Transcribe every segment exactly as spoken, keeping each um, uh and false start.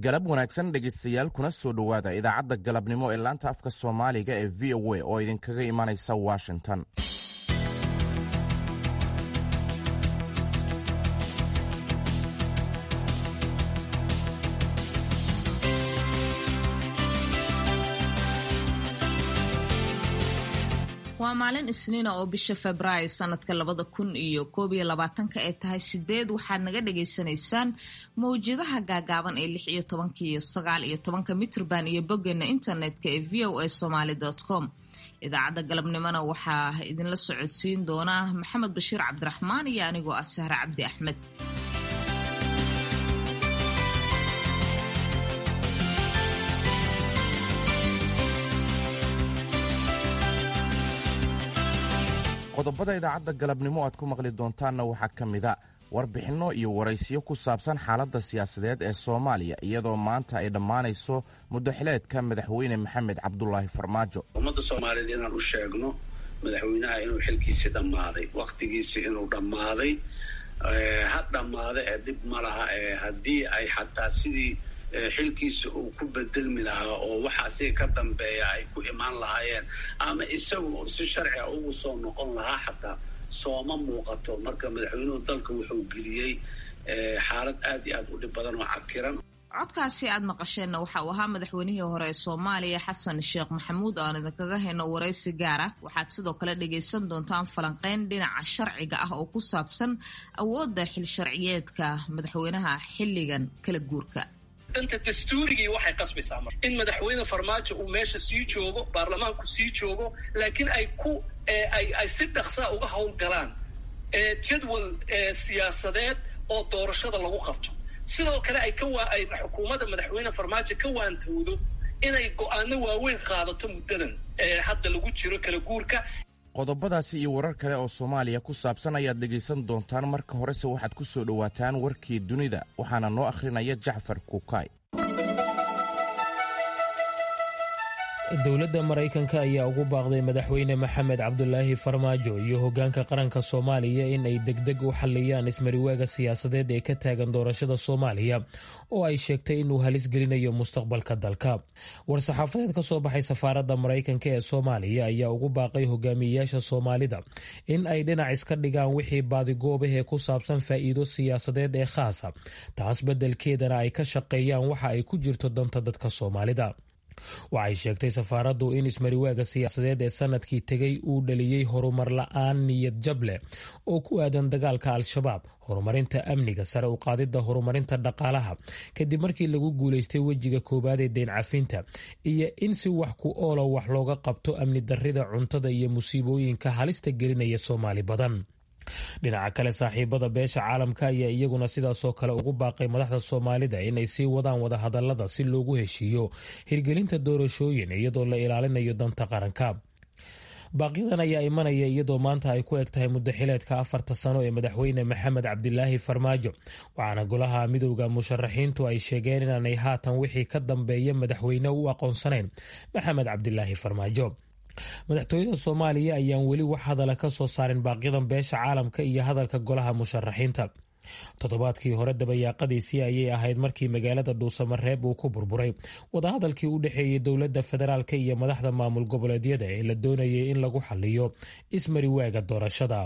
galab wanaagsan dhegaystayaal kuna soo dhowaada idaacadda galabnimo ee laanta afka soomaaliga ee v o a oo idinkaga imanaysa washington. waa maalin isniina oo bisha Febraayo sanadka labada kun iyo koob iyo labaatanka ee tahay sideed waxaad naga dhageysanaysaan mawjadaha gaagaaban ee lix iyo tobanka iyo sagaal iyo tobanka mitrban iyo boggeena internetka ee v o a somali dot com. idaacadda galabnimona waxaa idinla socodsiin doona Maxamed Bashiir Cabdiraxmaan iyo anigoo ah Sahra Cabdi Axmed. qodobada idaacadda galabnimo aad ku maqli doontaanna waxaa ka mida warbixinno iyo waraysiyo ku saabsan xaaladda siyaasadeed ee Soomaaliya iyadoo maanta ay dhammaanayso muddo xileedka madaxweyne Maxamed Cabdullaahi Farmaajo. ummadda Soomaaliyeed inaan u sheegno madaxweynaha inuu xilkiisii dhammaaday, waqtigiisii inuu dhammaaday, ha dhammaada ee dib ma laha, haddii ay xataa sidii xilkiisa uu ku bedelmi lahaa oo waxaasi ka dambeeya ay ku imaan lahaayeen ama isagu si sharci ah ugu soo noqon lahaa xataa sooma muuqato. marka madaxweynuhu dalka wuxuu geliyey xaalad aad iyo aad u dhib badan oo cakiran. codkaasi aad maqasheenna waxa uu ahaa madaxweynihii hore ee Soomaaliya Xasan Sheekh Maxamuud oo aan idinkaga hayno waraysi gaar ah. waxaad sidoo kale dhagaysan doontaan falanqeyn dhinaca sharciga ah oo ku saabsan awoodda xil sharciyeedka madaxweynaha xilligan kala guurka. danta dastuurigii waxay qasbaysaa mar in madaxweyne Farmaajo uu meesha sii joogo, baarlamaanku sii joogo, laakiin ay ku ay ay si dhaqso uga hawl galaan ee jadwal siyaasadeed oo doorashada lagu qabto. sidoo kale ay ka waa ay xukuumadda madaxweyne Farmaajo ka waantoodo inay go'aano waaweyn qaadato muddadan ee hadda lagu jiro kala guurka. qodobadaasi iyo warar kale oo Soomaaliya ku saabsan ayaad dhegaysan doontaan. marka horese waxaad ku soo dhowaataan warkii dunida waxaana noo akhrinaya Jacfar Kukay. dowladda Maraykanka ayaa ugu baaqday madaxweyne Maxamed Cabdullaahi Farmaajo iyo hoggaanka qaranka Soomaaliya in ay degdeg u xalliyaan ismariwaaga siyaasadeed ee ka taagan doorashada Soomaaliya oo ay sheegtay inuu halis gelinayo mustaqbalka dalka. war-saxaafadeed ka soo baxay safaaradda Maraykanka ee Soomaaliya ayaa ugu baaqay hogaamiyayaasha Soomaalida in ay dhinac iska dhigaan wixii baadigoob ee ku saabsan faa'iido siyaasadeed ee khaasa, taas beddelkeedana ay ka shaqeeyaan waxa ay ku jirto danta dadka Soomaalida. waxay sheegtay safaaraddu in ismariwaaga siyaasadeed ee sanadkii tegay uu dhaliyey horumar la'aan niyad jab leh oo ku aadan dagaalka al-shabaab, horumarinta amniga, sare u qaadidda horumarinta dhaqaalaha kadib markii lagu guulaystay wejiga koowaad ee deyn cafinta, iyo in si wax ku oola wax looga qabto amni darrida cuntada iyo musiibooyinka halista gelinaya Soomaali badan. dhinaca kale saaxiibada beesha caalamka ayaa iyaguna sidaasoo kale ugu baaqay madaxda Soomaalida inay sii wadaan wadahadalada si loogu heshiiyo hirgelinta doorashooyin iyadoo la ilaalinayo danta qaranka. baaqyadan ayaa imanaya iyadoo maanta ay ku eg tahay muddo xileedka afarta sano ee madaxweyne Maxamed Cabdilaahi Farmaajo, waxaana golaha midowda musharaxiintu ay sheegeen inaanay haatan wixii ka dambeeya madaxweyne u aqoonsanayn Maxamed Cabdilaahi Farmaajo. madaxtooyada Soomaaliya ayaan weli wax hadala ka soo saarin baaqyadan beesha caalamka iyo hadalka golaha musharaxiinta. toddobaadkii hore dabayaaqadiisii ayay ahayd markii magaalada Dhuusamareeb uu ku burburay wadahadalkii u dhexeeyey dowladda federaalka iyo madaxda maamul goboleedyada ee la doonayay in lagu xalliyo ismariwaaga doorashada.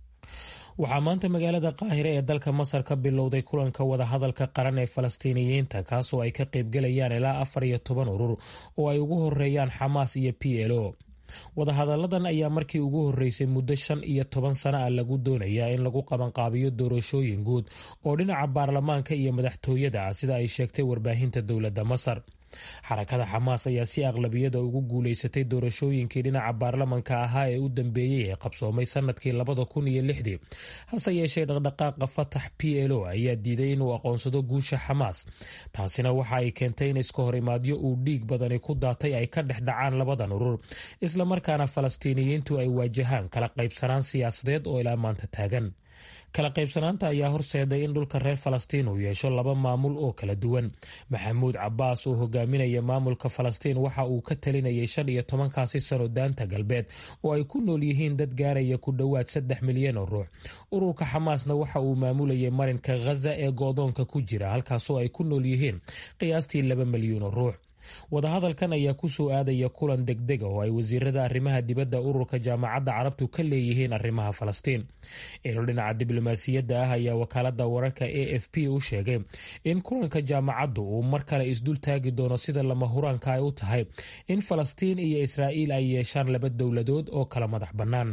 waxaa maanta magaalada Qaahire ee dalka Masar ka bilowday kulanka wadahadalka qaran ee Falastiiniyiinta, kaasoo ay ka qaybgalayaan ilaa afar iyo toban urur oo ay ugu horeeyaan Xamaas iyo P L O. wadahadalladan ayaa markii ugu horreysay muddo shan iyo toban sano ah lagu doonayaa in lagu qabanqaabiyo doorashooyin guud oo dhinaca baarlamaanka iyo madaxtooyada ah sida ay sheegtay warbaahinta dowladda Masar. xarakada Xamaas ayaa si aqlabiyada ugu guulaysatay doorashooyinkii dhinaca baarlamanka ahaa ee u dambeeyey ee qabsoomay sanadkii labada kun iyo lixdii. hase yeeshee dhaqdhaqaaqa Fatax P L O ayaa diiday inuu aqoonsado guusha Xamaas. taasina waxa ay keentay in iska hor imaadyo uu dhiig badani ku daatay ay ka dhex dhacaan labadan urur, islamarkaana Falastiiniyiintu ay waajahaan kala qaybsanaan siyaasadeed oo ilaa maanta taagan. kala qaybsanaanta ayaa horseeday in dhulka reer falastiin uu yeesho laba maamul oo kala duwan. maxamuud cabbaas oo hogaaminaya maamulka falastiin waxa uu ka talinayay shan iyo tobankaasi sano daanta galbeed oo ay ku nool yihiin dad gaaraya ku dhowaad saddex milyan oo ruux. ururka xamaasna waxa uu maamulayay marinka ghaza ee go'doonka ku jira, halkaasoo ay ku nool yihiin qiyaastii laba milyan oo ruux. wadahadalkan ayaa ku soo aadaya kulan degdega oo ay wasiirada arrimaha dibadda ururka jaamacadda carabtu ka leeyihiin arrimaha falastiin. ilo dhinaca diblomaasiyadda ah ayaa wakaalada wararka a f p u sheegay in kulanka jaamacaddu uu mar kale isdul taagi doono sida lama huraanka ay u tahay in falastiin iyo israa'iil ay yeeshaan laba dowladood oo kala madax bannaan.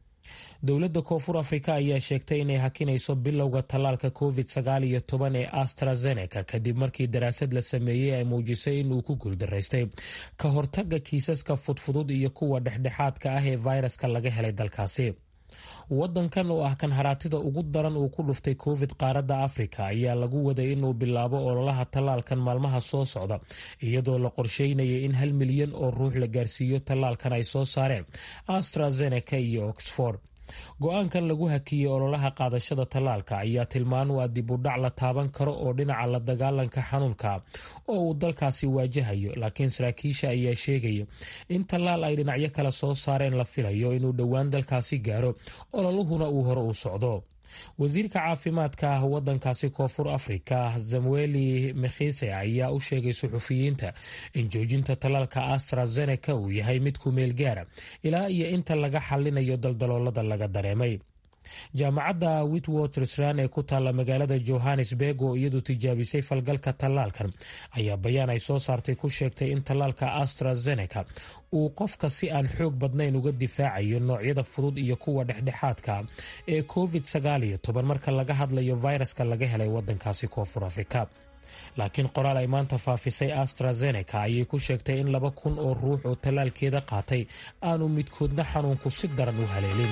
dowladda koonfur afrika ayaa sheegtay inay hakinayso bilowga tallaalka covid sagaal iyo toban ee AstraZeneca kadib markii daraasad la sameeyey ay muujisay inuu ku guuldaraystay ka hortagga kiisaska fudfudud iyo kuwa dhexdhexaadka ah ee fayraska laga helay dalkaasi. wadankan oo ah kan haraatida ugu daran uu ku dhuftay covid qaaradda afrika ayaa lagu waday inuu bilaabo ololaha tallaalkan maalmaha soo socda, iyadoo la qorsheynayay in hal milyan oo ruux la gaarsiiyo tallaalkan ay soo saareen AstraZeneca iyo Oxford. go-aankan lagu hakiyey ololaha qaadashada tallaalka ayaa tilmaan u ah dib u dhac la taaban karo oo dhinaca la dagaalanka xanuunka oo uu dalkaasi waajahayo, laakiin saraakiisha ayaa sheegaya in tallaal ay dhinacyo kale soo saareen la filayo inuu dhowaan dalkaasi gaaro, ololuhuna uu hore u socdo. wasiirka caafimaadka ah wadankaasi koonfur afrika samueli mekhise ayaa u sheegay suxufiyiinta in joojinta tallaalka AstraZeneca uu yahay mid ku meel gaara ilaa iyo inta laga xalinayo daldaloolada laga dareemay. jaamacadda Witwatersrand ee ku taalla magaalada Johannesburg oo iyadu tijaabisay falgalka tallaalkan ayaa bayaan ay soo saartay ku sheegtay in tallaalka AstraZeneca uu qofka si aan xoog badnayn uga difaacayo noocyada fudud iyo kuwa dhexdhexaadka ee covid sagaal iyo toban marka laga hadlayo fayraska laga helay wadankaasi koonfur afrika. laakiin qoraal ay maanta faafisay AstraZeneca ayay ku sheegtay in laba kun oo ruux oo tallaalkeeda qaatay aanu midkoodna xanuunku si daran u haleelin.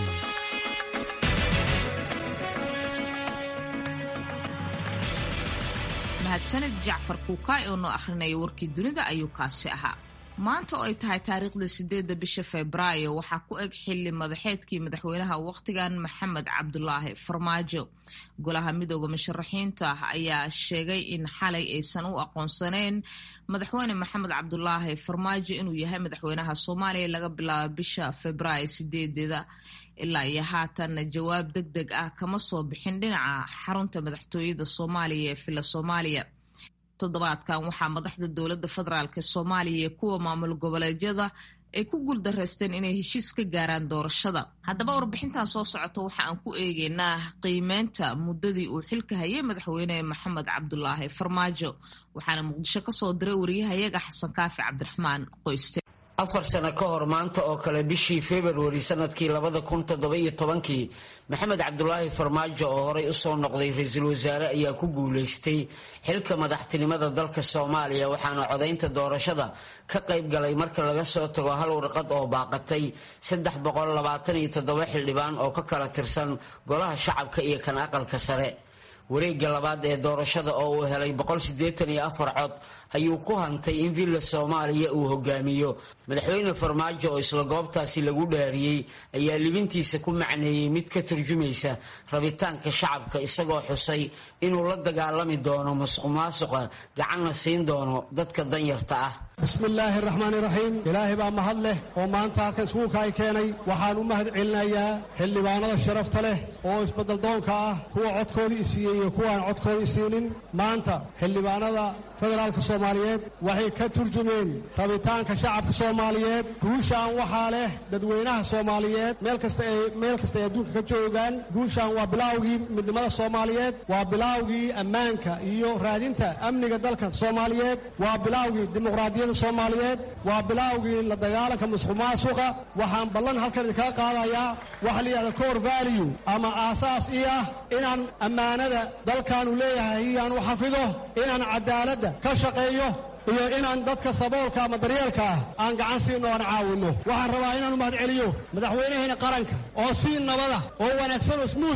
mahadsanid jacfar kuukaay oo noo akhrinaya warkii dunida ayuu kaasi ahaa. maanta oo ay tahay taariikhda sideedda bisha febraayo waxaa ku eg xili madaxeedkii madaxweynaha wakhtigan maxamed cabdulaahi farmaajo. golaha midooda musharaxiinta ayaa sheegay in xalay aysan u aqoonsaneyn madaxweyne maxamed cabdulaahi farmaajo inuu yahay madaxweynaha soomaaliya laga bilaabo bisha febraayo sideedeeda. ilaa iyo haatan jawaab deg deg ah kama soo bixin dhinaca xarunta madaxtooyada soomaaliya ee villa soomaaliya. toddobaadkan waxaa madaxda dowladda federaalk soomaaliya iyo kuwa maamul goboleedyada ay ku guuldareysteen inay heshiis ka gaaraan doorashada. haddaba warbixintan soo socota waxa aan ku eegeynaa qiimeynta muddadii uu xilka hayay madaxweyne maxamed cabdulaahi farmaajo, waxaana muqdisho kasoo diray wariyahayaga xasan kaafi cabdiraxmaan qoyste. afar sano ka hor maanta oo kale bishii februari sanadkii labada kun toddoba iyo tobankii maxamed cabdulaahi farmaajo oo horey usoo noqday ra-iisul wasaare ayaa ku guulaystay xilka madaxtinimada dalka soomaaliya, waxaana codaynta doorashada ka qayb galay marka laga soo tago hal warqad oo baaqatay saddex boqol labaatan iyo toddoba xildhibaan oo ka kala tirsan golaha shacabka iyo kan aqalka sare. wareegga labaad ee doorashada oo uu helay boqol siddeetan iyo afar cod ayuu ku hantay in villa soomaaliya uu hogaamiyo. madaxweyne farmaajo oo isla goobtaasi lagu dhaariyey ayaa libintiisa ku macneeyey mid ka turjumaysa rabitaanka shacabka, isagoo xusay inuu la dagaalami doono musuqmaasuqa gacanna siin doono dadka danyarta ah. bismillaahi raxmaani raxiim. ilaahay baa mahad leh oo maanta halkan iskuulka ay keenay. waxaan u mahad celinayaa xildhibaanada sharafta leh oo isbeddeldoonka ah, kuwa codkoodii isiiyey iyo kuwaan codkoodii isiinin. maanta xildhibaanada federaalka soomaaliyeed waxay ka turjumeen rabitaanka shacabka soomaaliyeed. guushaan waxaa leh dadweynaha soomaaliyeed meel kasta ay meel kasta ay adduunka ka joogaan. guushaan waa bilaawgii midnimada soomaaliyeed, waa bilaawgii ammaanka iyo raadinta amniga dalka soomaaliyeed, waa bilaawgii dimuqraadiyadda soomaaliyeed, waa bilaawgii la dagaalanka musuqmaasuqa. waxaan ballan halkan idinkaga qaadayaa waxa la yidhahda core value ama aasaas ii ah inaan ammaanada dalkaanu leeyahay iyaan u xafido, inaan cadaaladda ka shaqeeyo iyo inaan dadka saboolka ama daryeelka ah aan gacan siino aan caawinno. waxaan rabaa inaan u mahad celiyo madaxweynaheena qaranka oo si nabada oo wanaagsan oo smuuth ah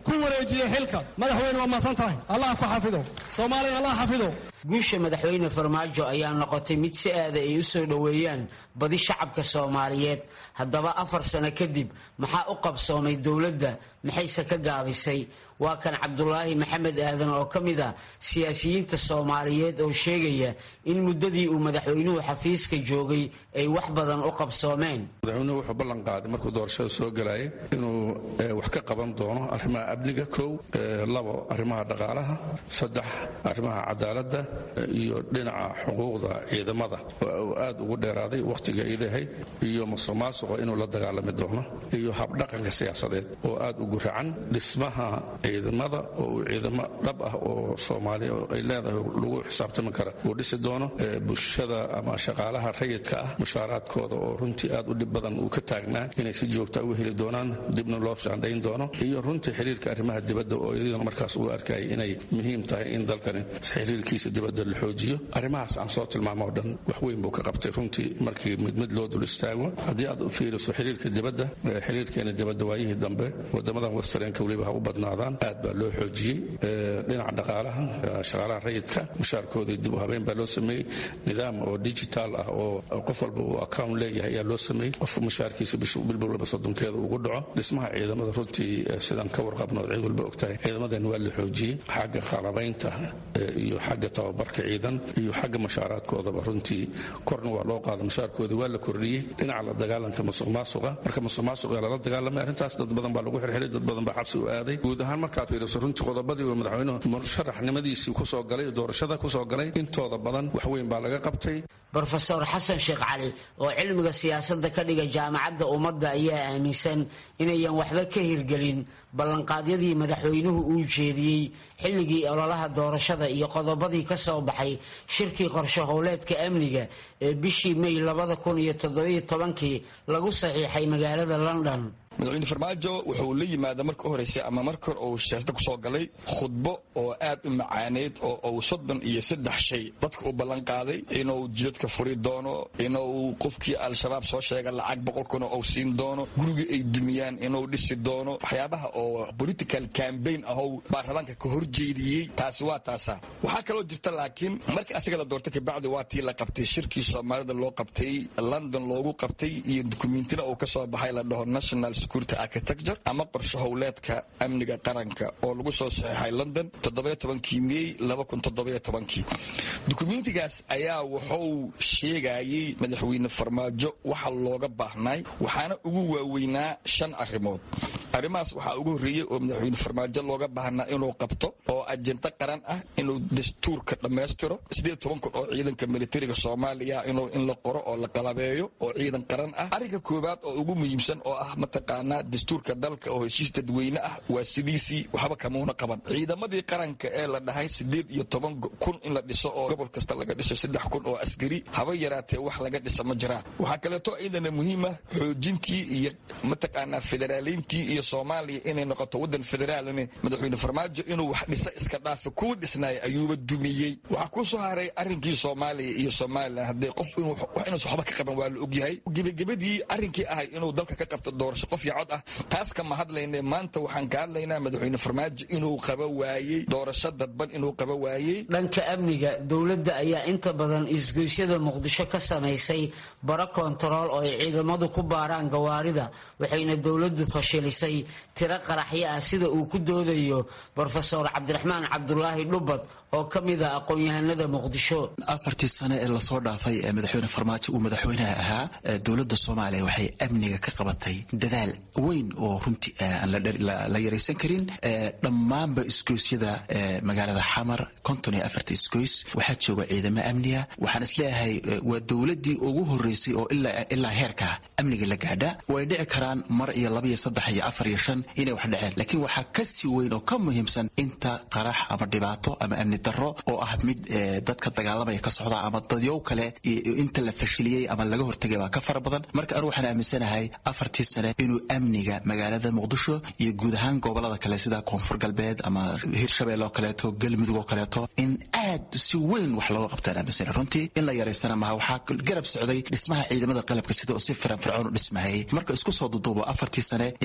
ku wareejiyey xilka madaxweyne waa mahadsan tahay allah ku xafido soomaaliya allah xafido guusha madaxweyne farmaajo ayaa noqotay mid si aada ay u soo dhoweeyaan badi shacabka soomaaliyeed haddaba afar sano kadib maxaa u qabsoomay dowladda maxayse ka gaabisay waa kan cabdulaahi maxamed aadan oo ka mid ah siyaasiyiinta soomaaliyeed oo sheegaya in muddadii uu madaxweynuhu xafiiska joogay ay wax badan u qabsoomeen. madaxweynuhu wuxuu ballan qaaday markuu doorashada soo galayay inuu wax ka qaban doono arrimaha amniga kow, labo arrimaha dhaqaalaha, saddex arrimaha cadaaladda iyo dhinaca xuquuqda ciidamada oo aad ugu dheeraaday wakhtiga ay leeyahay, iyo musuqmaasuqa inuu la dagaalami doono, iyo habdhaqanka siyaasadeed oo aad ugu racan dhismaha ciidamada oo ciidamo dhab ah oo Soomaaliya ay leedahay lagu xisaabtami karo uu dhisi doono, bulshada ama shaqaalaha rayidka ah mushaaraadkooda oo runtii aad u dhib badan uu ka taagnaa inay si joogta u heli doonaan, dibna loo shaandhayn doono, iyo runtii xiriirka arrimaha dibadda oo iyaduna markaas uu arkay inay muhiim tahay in dalkani xiriirkiisa dibadda la xoojiyo. arrimahaas aan soo tilmaamo oo dhan wax weyn buu ka qabtay runtii markii mid mid loo dul istaago. haddii aad u fiiriso xiriirka dibadda, xiriirkeena dibadda waayihii dambe wadamadan westernka weliba ha u badnaadaan aad baa loo xoojiyey. dhinaca dhaqaalaha, shaqaalaha rayidka mushaarkooda dib u habeen baa loo sameeyey, nidaam oo digital ah oo qof walba uu account leeyahay ayaa loo sameeyey, qofka mushaarkiisa bilbilba soddonkeeda ugu dhaco. dhismaha ciidamada runtii sidaan ka warqabno cid walba ogtahay ciidamadan waa la xoojiyey xagga qalabaynta iyo xagga tababarka ciidan iyo xagga mushaaraadkoodaba runtii korna waa loo qaada, mushaarkoodii waa la kordhiyey. dhinaca la dagaalanka musuqmaasuqa, marka musuqmaasuqa lala dagaalamay arrintaas dad badan baa lagu xirxiray, dad badan baa xabsi u aaday. guud ahaan markaad fiiriso runtii qodobadii uu madaxweynuhu musharaxnimadiisii kusoo galay, doorashada kusoo galay, intooda badan wax weyn baa laga qabtay. brofesor xasan sheekh cali oo cilmiga siyaasadda ka dhiga jaamacadda ummadda ayaa aaminsan inayan waxba ka hirgelin ballanqaadyadii madaxweynuhu uu jeediyey xilligii ololaha doorashada iyo qodobadii ka soo baxay shirkii qorshe howleedka amniga ee bishii may labada kun iyo toddobiyo tobankii lagu saxiixay magaalada London. madaxweyne farmaajo wuxuu la yimaada marka horeysa ama marka hore uu siyaasada kusoo galay khudbo oo aad u macaaneyd oo uu soddon iyo saddex shay dadka u ballan qaaday inuu jidadka furi doono, inuu qofkii al-shabaab soo sheega lacag boqol kun oo siin doono, guriga ay dumiyaan inuu dhisi doono, waxyaabaha oo political campaign ahow baarlamaanka ka horjeediyey. taasi waa taasa. waxaa kaloo jirta laakiin markii asiga la doortay kabacdi waa tii la qabtay shirkii soomaalida loo qabtay London loogu qabtay iyo dukumiintina uu ka soo baxay la dhaho national architecture ama qorshe howleedka amniga qaranka oo lagu soo saxiixay London toddoba iyo tobankii May laba kun toddoba iyo tobankii. dukumiintigaas ayaa wuxuu sheegayay madaxweyne farmaajo waxa looga baahnay, waxaana ugu waaweynaa shan arrimood. arrimahaas waxaa ugu horreeyey oo madaxweyne farmaajo looga baahnaa inuu qabto oo ajenda qaran ah, inuu dastuurka dhammaystiro, sideed iyo toban kun oo ciidanka militariga Soomaaliya inuu in la qoro oo la qalabeeyo oo ciidan qaran ah. arrinka koowaad oo ugu muhiimsan oo ah mataqaanaa dastuurka dalka oo heshiis dadweyne ah waa sidiisii waxba kamuuna qaban. ciidamadii qaranka ee la dhahay sideed iyo toban kun in la dhiso oo gobol kasta laga dhiso saddex kun oo askari, haba yaraatee wax laga dhisa ma jiraan. waxaa kaleeto ciidana muhiima xoojintii iyo mataqaanaa federaaliintii iyo Soomaaliya inay noqoto wadan federaalne madaxweyne farmaajo inuu wax dhisa iska dhaafa kuwa dhisnaay ayuuba dumiyey. waxaa ku soo haray arrinkii Soomaaliya iyo Soomaaliland haddii qof inuu wax inuu waxba ka qaban waa la ogyahay. gebagabadii arrinkii ahay inuu dalka ka qabto doorasho qof iyo cod ah, taas kama hadlaynay. maanta waxaan ka hadlaynaa madaxweyne farmaajo inuu qaba waayey doorasho dadban, inuu qaba waayey. dhanka amniga, dowladda ayaa inta badan isgoysyada muqdisho ka samaysay baro kontarool oo ay ciidamadu ku baaraan gawaarida, waxayna dowladdu fashilisay tiro qaraxyo ah sida uu ku doodayo brofesor cabdiraxmaan cabdulaahi dhubad oo ka mid ah aqoon-yahanada muqdisho. afartii sano ee lasoo dhaafay ee madaxweyne farmaajo uu madaxweynaha ahaa, dowladda Soomaaliya waxay amniga ka qabatay dadaal weyn oo runtii aan la yaraysan karin. dhammaanba isgoysyada magaalada Xamar konton iyo afarta isgoys waxaa jooga ciidamo amniga. waxaan isleeyahay waa dowladdii ugu horeysay oo ilaa heerka amniga la gaadha. way dhici karaan mar iyo laba iyo saddex iyo afar iyo shan inay wax dhaceen, laakiin waxaa ka sii weyn oo ka muhiimsan inta qarax ama dhibaato ama amni daro oo ah mid dadka dagaalamaya ka socda ama dadyow kale inta la fashiliyey ama laga hortagay baa ka fara badan. marka anigu waxaan aaminsanahay afartii sane inuu amniga magaalada muqdisho iyo guud ahaan gobolada kale sida koonfur galbeed ama hirshabelle oo kaleeto, galmudug oo kaleeto, in aad si weyn wax looga qabtaan aaminsanahay. runtii in la yaraystana maha. waxaa garab socday dhismaha ciidamada qalabka sida oo si firfircoon u dhismahayay. marka isku soo duduubo afartii sane ee madaxweynaha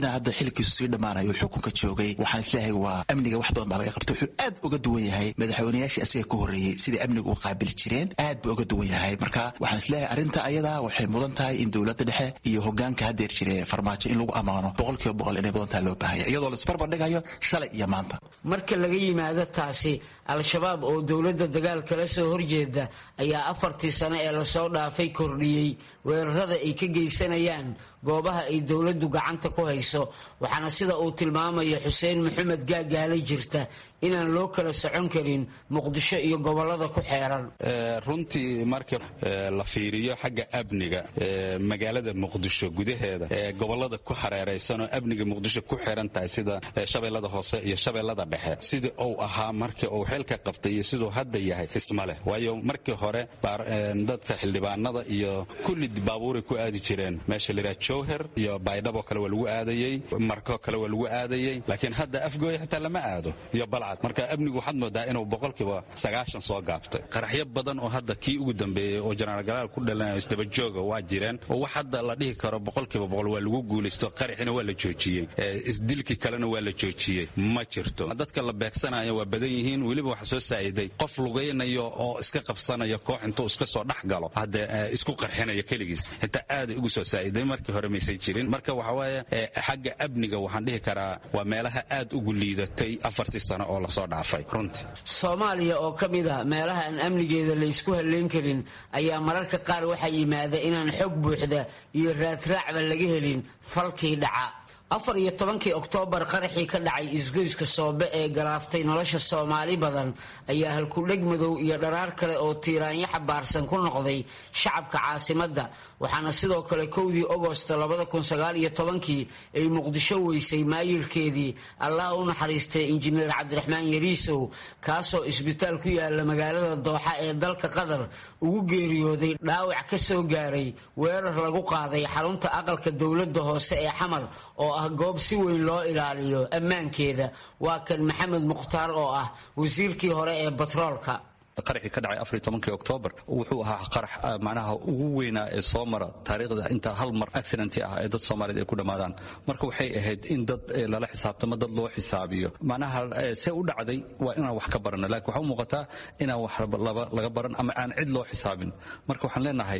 madaxweynaha hadda xilkiisu sii dhammaanayo xukunka joogay waxaan isleeyahay waa amniga wax badan baa laga qabtay wuxuu aad uga duwan yahay madaxweynayaashii asiga ka horreeyey sidai amniga u qaabili jireen aad buu uga duwan yahay marka waxaan isleeyahay arrinta ayada waxay mudan tahay in dowladda dhexe iyo hogaanka haddeer jire farmaajo in lagu ammaano boqolkiiba boqol inay mudan tahay loo baahaya iyadoo la isbarbar dhigayo shalay iyo maanta marka laga yimaado taasi al-shabaab oo dowladda dagaal kala soo horjeeda ayaa afartii sano ee lasoo dhaafay kordhiyey weerarada ay ka geysanayaan goobaha ay dowladdu gacanta ku hayso waxaana sida uu tilmaamayo xuseen maxamed gaagaale jirta inaan loo kala socon karin muqdisho iyo gobolada ku xeeran runtii marka la fiiriyo xagga amniga magaalada muqdisho gudaheeda gobolada ku hareeraysan oo amniga muqdisho ku xiran tahay sida shabeellada hoose iyo shabeellada dhexe sidii uu ahaa markii uu xilka qabtay iyo siduu hadda yahay isma leh waayo markii hore dadka xildhibaanada iyo kulli baabuuray ku aadi jireen meesha la yidhaha jowher iyo baydhabo kale waa lagu aadayey marko kale waa lagu aadayey laakiin hadda afgooya xitaa lama aado iyo balcad marka amnigu waxaad moodaa inuu boqolkiiba sagaashan soo gaabtay qaraxyo badan oo hadda kii ugu dambeeyey oo jenaraal galaal ku dhalanayo isdabajooga waa jireen oo wax hadda la dhihi karo boqolkiiba boqol waa lagu guulaysto qaraxina waa la joojiyey isdilkii kalena waa la joojiyey ma jirto dadka la beegsanayo waa badan yihiin weliba waxa soo saa'iday qof lugaynayo oo iska qabsanaya koox intuu iska soo dhex galo hadda isku qarxinaya keligiis xitaa aad ugu soo saa'iday markii hore maysan jirin marka waxa waaye xagga amniga waxaan dhihi karaa waa meelaha aad ugu liidatay afartii sano oo la soo dhaafay runtii Soomaaliya oo ka mid ah meelaha aan amnigeeda la isku haleyn karin ayaa mararka qaar waxa yimaada inaan xog buuxda iyo raadraacba laga helin falkii dhaca afar iyo tobankii Oktoobar qaraxii ka dhacay isgoyska Soobe ee galaaftay nolosha Soomaali badan ayaa halkudheg madow iyo dharaar kale oo tiiraanyo xabaarsan ku noqday shacabka caasimadda waxaana sidoo kale kowdii Agoosto laba kun sagaal iyo tobankii ay Muqdisho weysay maayirkeedii Allah u naxariistay injineer Cabdiraxmaan Yariisow kaasoo isbitaal ku yaala magaalada Dooxa ee dalka Qatar ugu geeriyooday dhaawac ka soo gaaray weerar lagu qaaday xarunta aqalka dawladda hoose ee Xamar oo ah goob si weyn loo ilaaliyo ammaankeeda waa kan Maxamed Mukhtaar oo ah wasiirkii hore ee batroolka qaraxii ka dhacay afar iyo tobankii Oktoobar wuxuu ahaa qarax macnaha ugu weynaa ee soo mara taariikhda inta hal mar accident ah ee dad Soomaaliyeed ay ku dhamaadaan marka waxay ahayd in dad lala xisaabtamo dad loo xisaabiyo macnaha see u dhacday waa inaan wax ka barano laakiin waxa u muuqataa inaan wax laga baran ama aan cid loo xisaabin marka waxaan leenahay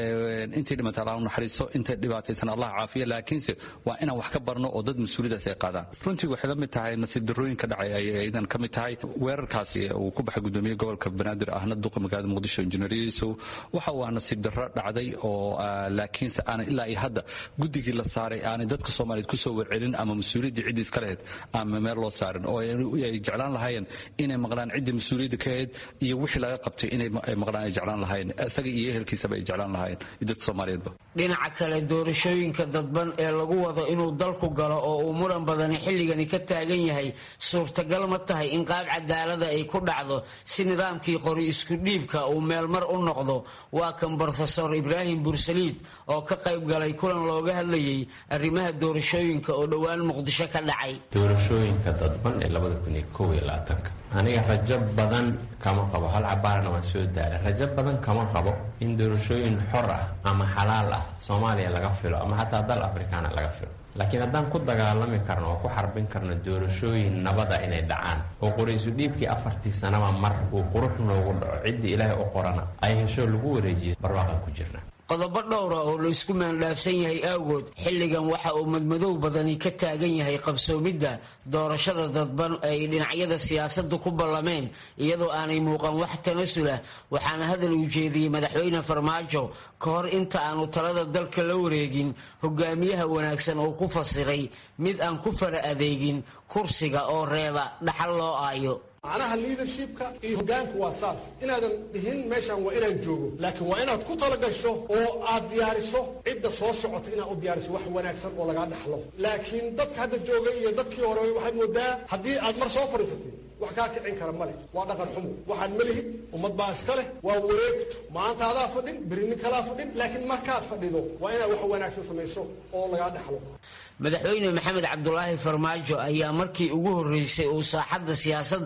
intii dhimata Allah u naxariiso intii dhibaataysan Allah caafiyo laakiinse waa inaan wax ka barno oo dad mas'uuliyadaas ay qaadaan runtii waxay la mid tahay nasiib darrooyinka dhacay ay idan ka mid tahay weerarkaasi uu ku baxay gudoomiyaha gobolka banaadir ahna duqa magaalada Muqdisho injineeriyiisu waxa uu nasiib darro dhacday oo laakiinse aan ilaa iyo hadda gudigii la saaray aan dadka Soomaaliyeed ku soo warcelin ama mas'uuliyadda cid iska leeyahay ama meel loo saarin oo ay jeclaan lahaayeen inay maqlaan cid mas'uuliyadda ka ahayd iyo wixii laga qabtay inay maqlaan ay jeclaan lahaayeen isaga iyo ehelkiisa bay jeclaan lahaayeen dadka Soomaaliyeedba dhinaca kale doorashooyinka dadban ee lagu wado inuu dalku galo oo uu muran badan xilligan ka taagan yahay suurtagal ma tahay in qaab cadaalad ay ku dhacdo si nidaamkii qori isku dhiibka uu meel mar u noqdo waa kan Professor Ibrahim Bursaliid oo ka qayb galay kulan looga hadlayay arrimaha doorashooyinka oo dhawaan Muqdisho ka dhacay doorashooyinka dadban ee laba kun iyo kow iyo labaatan aniga rajo badan kama qabo hal cabaarna waan soo daaray rajo badan kama qabo in doorashooyin xor ah ama xalaal ah Soomaaliya laga filo ama hatta dal Afrikaana laga filo laakiin haddaan ku dagaalami karno oo ku xarbin karno doorashooyin nabada inay dhacaan oo qoraysu dhiibkii afartii sanaba mar uu qurux noogu dhaco ciddii ilaahay u qorana ay hesho lagu wareejiyo barwaaqan ku jirna qodobo dhowra oo la isku maandhaafsan yahay awgood xilligan waxa uu madmadow badani ka taagan yahay qabsoomidda doorashada dadban ay dhinacyada siyaasadda ku ballameen iyadoo aanay muuqan wax tanasula waxaana hadal u jeediyey madaxweyne Farmaajo ka hor inta aanu talada dalka la wareegin hogaamiyaha wanaagsan oo ku fasiray mid aan ku fara adeegin kursiga oo reeba dhaxal loo aayo macnaha leadershipka iyo hogaanku waa saas inaadan dhihin meeshan waa inaan joogo laakiin waa inaad ku talagasho oo aad diyaariso cidda soo socota inaad u diyaariso wax wanaagsan oo laga dhaxlo laakiin dadka hadda jooga iyo dadkii hore waxaad moodaa haddii aad mar soo fadhiisatay wax kaa kicin kara male waa dhaqan xumo waxaan malihid ummad baa iska leh waa wareegto maanta adaa fadhin berinin kalaa fadhin laakiin markaad fadhido waa inaad wax wanaagsan samayso oo laga dhaxlo madaxweyne Maxamed Cabdulaahi Farmaajo ayaa markii ugu horeysay uu saaxadda siyaasadda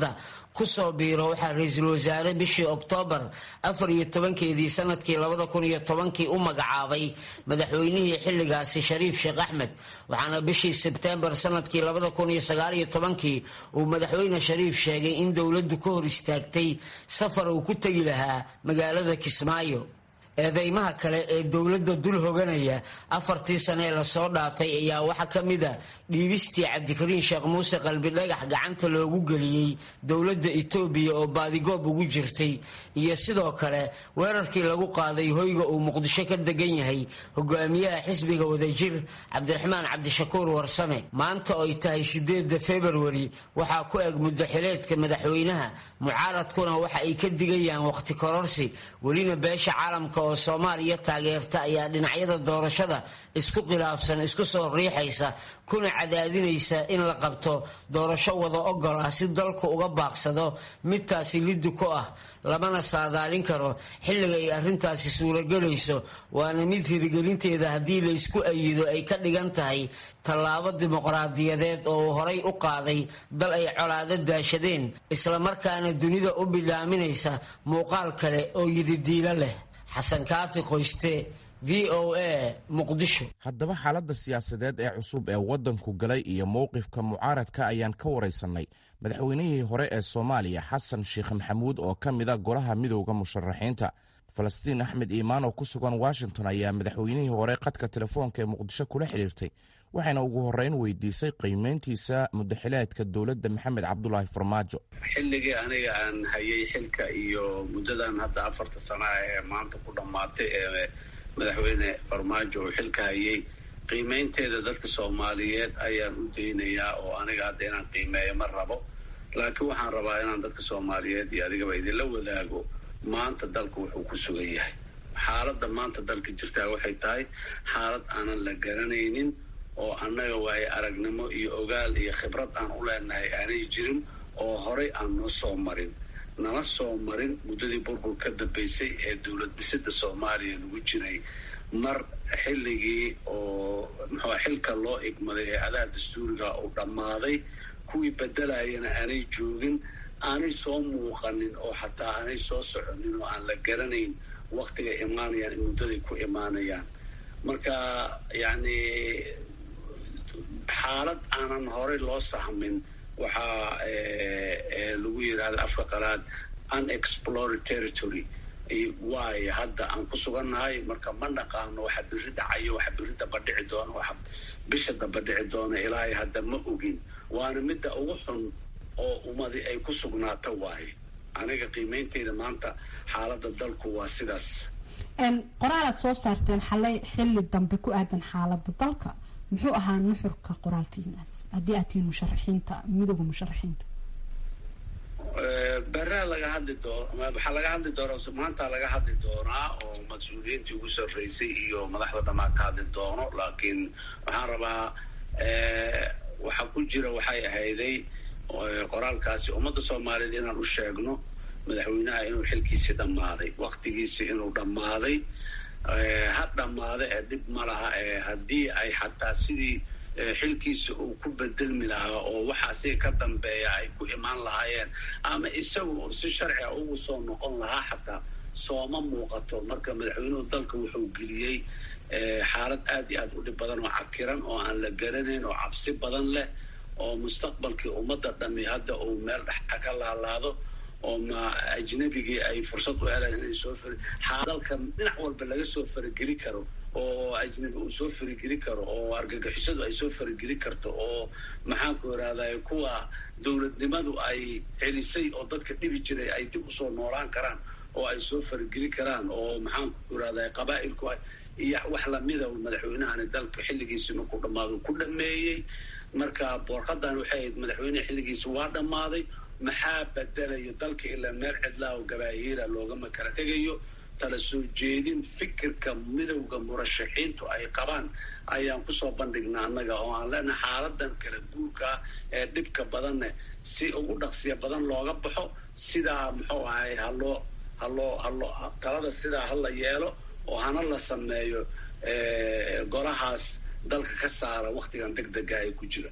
kusoo biiro waxaa ra-iisul wasaare bishii oktoobar afar iyo tobankeedii sanadkii labada kun iyo tobankii u magacaabay madaxweynihii xilligaasi shariif sheekh axmed, waxaana bishii sebteembar sanadkii labada kun iyo sagaal iyo tobankii uu madaxweyne shariif sheegay in dowladdu ka hor istaagtay safar uu ku tegi lahaa magaalada kismaayo. eedeymaha kale ee dowladda dul hoganaya afartii sane ee lasoo dhaafay ayaa waxaa ka mid a dhiibistii cabdikariin sheekh muuse qalbidhagax gacanta loogu geliyey dowladda etoobiya oo baadigoob ugu jirtay, iyo sidoo kale weerarkii lagu qaaday hoyga uu muqdisho ka degan yahay hogaamiyaha xisbiga wadajir cabdiraxmaan cabdishakuur warsame. maanta oo ay tahay sideeda februari waxaa ku eg muddaxileedka madaxweynaha, mucaaradkuna waxa ay ka digayaan waqti kororsi. welina beesha caalamka oo soomaaliya taageerta ayaa dhinacyada doorashada isku khilaafsan isku soo riixaysa, kuna cadaadinaysa in la qabto doorasho wada ogol ah si dalku uga baaqsado midtaasi liddi ku ah. lamana saadaalin karo xilliga ay arrintaasi suuragelayso, waana mid hirgelinteeda haddii la isku ayido ay ka dhigan tahay tallaabo dimuqraadiyadeed oo uu horay u qaaday dal ay colaado daashadeen, islamarkaana dunida u bidhaaminaysa muuqaal kale oo yididiilo leh. xasan kaafi qoyste, v o a, muqdisho. haddaba xaaladda siyaasadeed ee cusub ee waddanku galay iyo mowqifka mucaaradka ayaan ka waraysanay madaxweynihii hore ee soomaaliya xasan sheekh maxamuud oo ka mida golaha midowda musharaxiinta. falastiin axmed iimaan oo ku sugan washington ayaa madaxweynihii hore khadka telefoonka ee muqdisho kula xidhiirtay, waxayna ugu horreyn weydiisay qiimeyntiisa muddaxileedka dowladda maxamed cabdulaahi farmaajo. xilligii aniga aan hayay xilka iyo muddadan hadda afarta sana ee maanta ku dhammaatay ee madaxweyne farmaajo uu xilka hayay, qiimeynteeda dadka soomaaliyeed ayaan u daynayaa oo aniga hadda inaan qiimeeyo ma rabo, laakiin waxaan rabaa inaan dadka soomaaliyeed iyo adigaba idinla wadaago maanta dalku wuxuu ku sugan yahay. xaaladda maanta dalka jirtaa waxay tahay xaalad aanan la garanaynin oo annaga waaye aragnimo iyo ogaal iyo khibrad aan u leenahay aanay jirin oo horay aan noo soo marin nala soo marin muddadii burbur ka dambaysay ee dowlad dhisida soomaaliya lagu jiray. mar xilligii oo muxuu xilka loo igmaday ee adaha dastuuriga uu dhammaaday, kuwii bedelayana aanay joogin, aanay soo muuqanin oo xataa aanay soo soconin oo aan la garanayn waktiga imaanayaan in muddaday ku imaanayaan. marka yacni xaalad aanan horey loo sahmin waxaa lagu yidhahda afka qalaad unexplored territory waayo hadda aan ku sugannahay. marka ma naqaano waxa biri dhacayo, waxa biri daba dhici doono, waxa bisha daba dhici doono ilaahay hadda ma ogin. waana midda ugu xun oo ummadi ay ku sugnaato waaye. aniga qiimeynteyda maanta xaaladda dalku waa sidaas. qoraalaad soo saarteen xalay xilli dambe ku aadan xaaladda dalka, muxuu ahaa nuxurka qoraalkiinaas haddii aad tihiin musharaxiinta midowga musharaxiinta? beraa laga hadli doono, waxaa laga hadli doonaa maanta laga hadli doonaa oo mas-uuliyiintii ugu sarreysay iyo madaxda dhammaan ka hadli doono, laakiin waxaan rabaa waxa ku jira waxay ahayday qoraalkaasi ummadda soomaaliyeed inaan u sheegno madaxweynaha inuu xilkiisii dhammaaday, waktigiisii inuu dhammaaday. ha dhammaada ee dhib ma laha, ee haddii ay xataa sidii xilkiisa uu ku bedelmi lahaa oo waxaasi ka dambeeya ay ku imaan lahaayeen ama isagu si sharci ah ugu soo noqon lahaa xataa sooma muuqato. marka madaxweynuhu dalka wuxuu geliyey xaalad aad iyo aad u dhib badan oo cakiran oo aan la garanayn oo cabsi badan leh oo mustaqbalkii ummadda dhami hadda uu meel dhex ka laalaado oo ma ajnabigii ay fursad u helaan inay soo fari dalka dhinac walba laga soo farageli karo oo ajnabi uu soo farageli karo oo argagixisadu ay soo farageli karto oo maxaanku irahday kuwa dowladnimadu ay celisay oo dadka dhibi jiray ay dib usoo noolaan karaan oo ay soo farageli karaan oo maxaanku irahday qabaa'ilku iyo wax lamida madaxweynahani dalka xilligiisii markuu dhammaado ku dhameeyey. marka boorqadan waxay ahayd madaxweyneha xilligiisi waa dhammaaday, maxaa bedelayo dalka ilaa meel cidlaa oo gabaahiira loogama kala tegayo. tala soo jeedin fikirka midowda murashaxiintu ay qabaan ayaan kusoo bandhignaa annaga oo aan leenahay xaaladan kala guurka ee dhibka badanne si ugu dhaqsiya badan looga baxo, sidaa muxuu ahay haloo haloo haloo talada sidaa hala yeelo oo hana la sameeyo golahaas dalka ka saara waktigan degdega ay ku jira.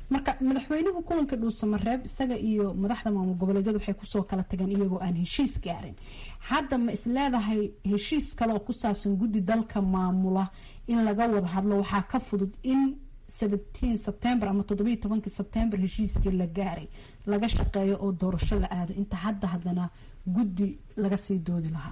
marka madaxweynuhu kulanka dhuusamareeb isaga iyo madaxda maamul goboleedyada waxay kusoo kala tageen iyagoo aan heshiis gaarin. hadda ma isleedahay heshiis kale oo ku saabsan guddi dalka maamula in laga wada hadlo waxaa ka fudud in seventeen September ama toddoba iyo tobanka September heshiiskii la gaaray laga shaqeeyo oo doorasho la aado inta hadda haddana guddi laga sii doodi lahaa?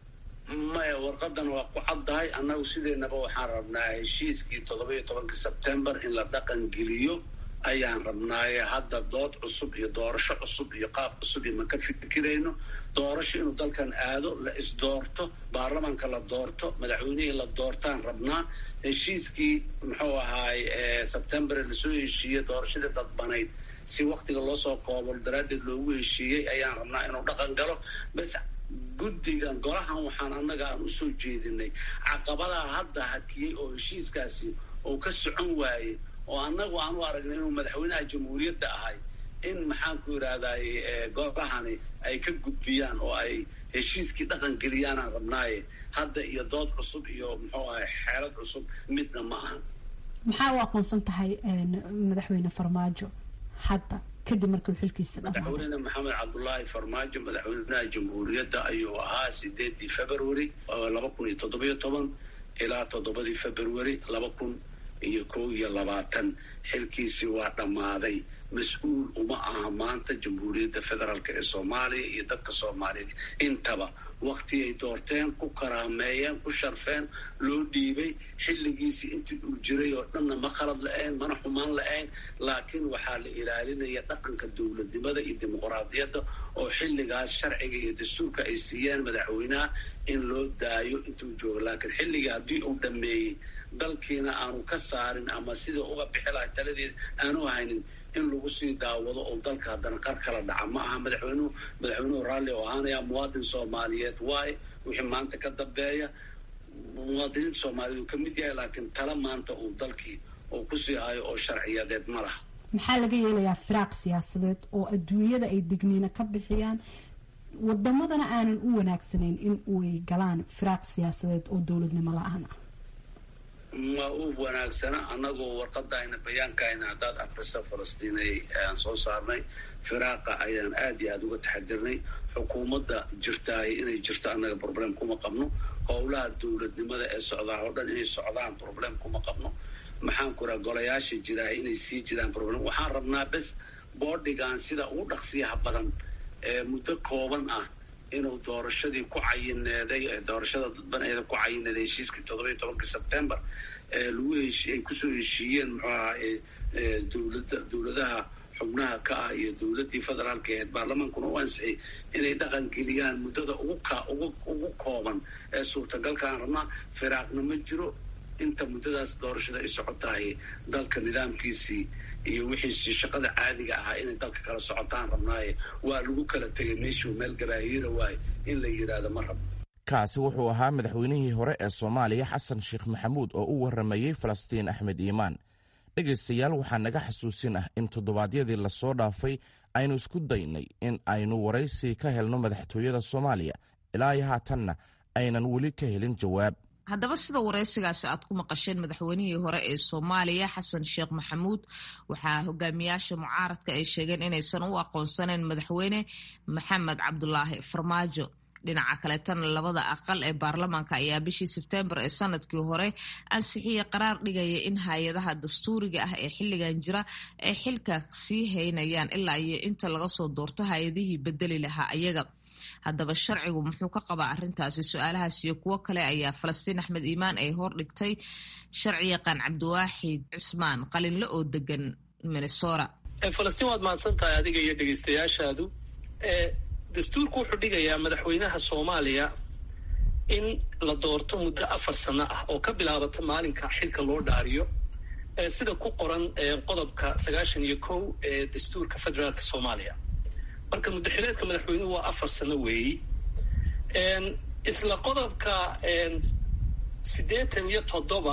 maya warqadan waa ku caddahay. annagu sideenaba waxaan rabnaa heshiiskii toddoba iyo tobanka September in la dhaqan geliyo ayaan rabnaaye hadda dood cusub iyo doorasho cusub iyo qaab cusub iyo ma ka fikirayno. doorasho inuu dalkan aado, la isdoorto, baarlamaanka la doorto, madaxweynihii la doortaan rabnaa. heshiiskii muxuu ahaay September lasoo heshiiyey doorashadii dadbanayd si waqtiga loo soo koobo daraaddeed loogu heshiiyey ayaan rabnaa inuu dhaqan galo. bas guddigan golahan waxaan annaga aan usoo jeedinay caqabadaha hadda hakiyey oo heshiiskaasi oo ka socon waayey oo annagu aan u aragnay inuu madaxweynaha jamhuuriyadda ahay in maxaan ku yidhaahday golahani ay ka gudbiyaan oo ay heshiiskii dhaqan geliyaan aan rabnaaye hadda iyo dood cusub iyo muxuu ahay xeelad cusub midna ma ahan. maxaa u aqoonsan tahay madaxweyne Farmaajo hadda kadib markii xilkiisa dhamaaday? madaxweyne maxamed cabdullaahi farmaajo madaxweynaha jamhuuriyadda ayuu ahaa sideedii February laba kun iyo toddoba iyo toban ilaa toddobadii February laba kun iyo kow iyo labaatan. xilkiisii waa dhammaaday. mas-uul uma aha maanta jamhuuriyadda federaalka ee Soomaaliya iyo dadka Soomaaliyeed intaba waqti ay doorteen ku karaameeyeen ku sharfeen loo dhiibay xilligiisii intii uu jiray oo dhanna ma khalad la-ayn mana xumaan la-ayn laakiin waxaa la ilaalinaya dhaqanka dowladnimada iyo dimuqraadiyadda oo xilligaas sharciga iyo dastuurka ay siiyeen madaxweynaha in loo daayo intuu joogo. laakiin xilligii haddii uu dhameeyey dalkiina aanu ka saarin ama sida uga bixi lahay taladeed aanu haynin in lagu sii daawado oo dalka haddana qar kala dhaca ma aha. madaxweynuhu madaxweynuhu raalli oo ahaanaya muwaadin Soomaaliyeed waaye wixii maanta ka dambeeya muwaadiniinta Soomaaliyeed uu ka mid yahay laakiin tala maanta uu dalkii uu kusii hayo oo sharciyadeed ma laha. maxaa laga yeelayaa firaaq siyaasadeed oo adduunyada ay digniina ka bixiyaan wadamadana aanan u wanaagsanayn in ay galaan firaaq siyaasadeed oo dowladnimo la-aan ah? ma u wanaagsana. annagoo warqadayna bayaankayna haddaad afrisa falastiinay aan soo saarnay firaaqa ayaan aad iyo aada uga taxadirnay. xukuumadda jirtaay inay jirto annaga problem kuma qabno. howlaha dowladnimada ee socdaa oo dhan inay socdaan problem kuma qabno. maxaan ku raha golayaasha jiraay inay sii jiraan problem. waxaan rabnaa bes boodhigan sida ugu dhaqsiyaha badan ee muddo kooban ah inuu doorashadii ku cayineeday doorashada dadbaneeda ku cayineeday heshiiskii toddoba iyo tobanka September ee lagu heshiiyey ay kusoo heshiiyeen muxuu ahaa dowladda dowladaha xubnaha ka ah iyo dowladdii federaalka ee baarlamaankuna u ansixiyey inay dhaqan geliyaan muddada ugu ka ugu ugu kooban ee suurtagalkaan rabnaa. firaaqna ma jiro inta muddadaas doorashada ay socotahay dalka nidaamkiisii iyo wixiisii shaqada caadiga ahaa inay dalka kala socotaan rabnaaye waa lagu kala tegay meeshuu meel gabaahiira waaye in la yidhaahdo ma rabo. kaasi wuxuu ahaa madaxweynihii hore ee Soomaaliya Xasan Sheekh Maxamuud oo u waramayay Falastiin Axmed Iimaan. dhegaystayaal waxaa naga xasuusin ah in toddobaadyadii lasoo dhaafay aynu isku daynay in aynu waraysi ka helno madaxtooyada Soomaaliya ilaa iyo haatanna aynan weli ka helin jawaab. haddaba sida waraysigaasi aad ku maqasheen madaxweynihii hore ee Soomaaliya Xasan Sheekh Maxamuud waxaa hogaamiyaasha mucaaradka ay sheegeen inaysan u aqoonsaneen madaxweyne Maxamed Cabdullaahi Farmaajo. dhinaca kaleetana labada aqal ee baarlamaanka ayaa bishii Sebtembar ee sanadkii hore ansixiyay qaraar dhigaya in hay-adaha dastuuriga ah ee xilligan jira ay xilka sii haynayaan ilaa iyo inta laga soo doorto hay-adihii bedeli lahaa ayaga. haddaba sharcigu muxuu ka qabaa arrintaasi? su-aalahaas iyo kuwo kale ayaa Falastiin Axmed Iimaan ay hor dhigtay sharci yaqaan Cabdiwaaxid Cusmaan Qalinle oo degan Minnesota. Falastiin waad mahadsan tahay adiga iyo dhegaystayaashaadu. dastuurku wuxuu dhigayaa madaxweynaha Soomaaliya in la doorto muddo afar sano ah oo ka bilaabata maalinka xilka loo dhaariyo sida ku qoran qodobka sagaashan iyo kow ee dastuurka federaalka Soomaaliya. marka muddaxileedka madaxweynuhu waa afar sano weeyi. isla qodobka siddeetan iyo toddoba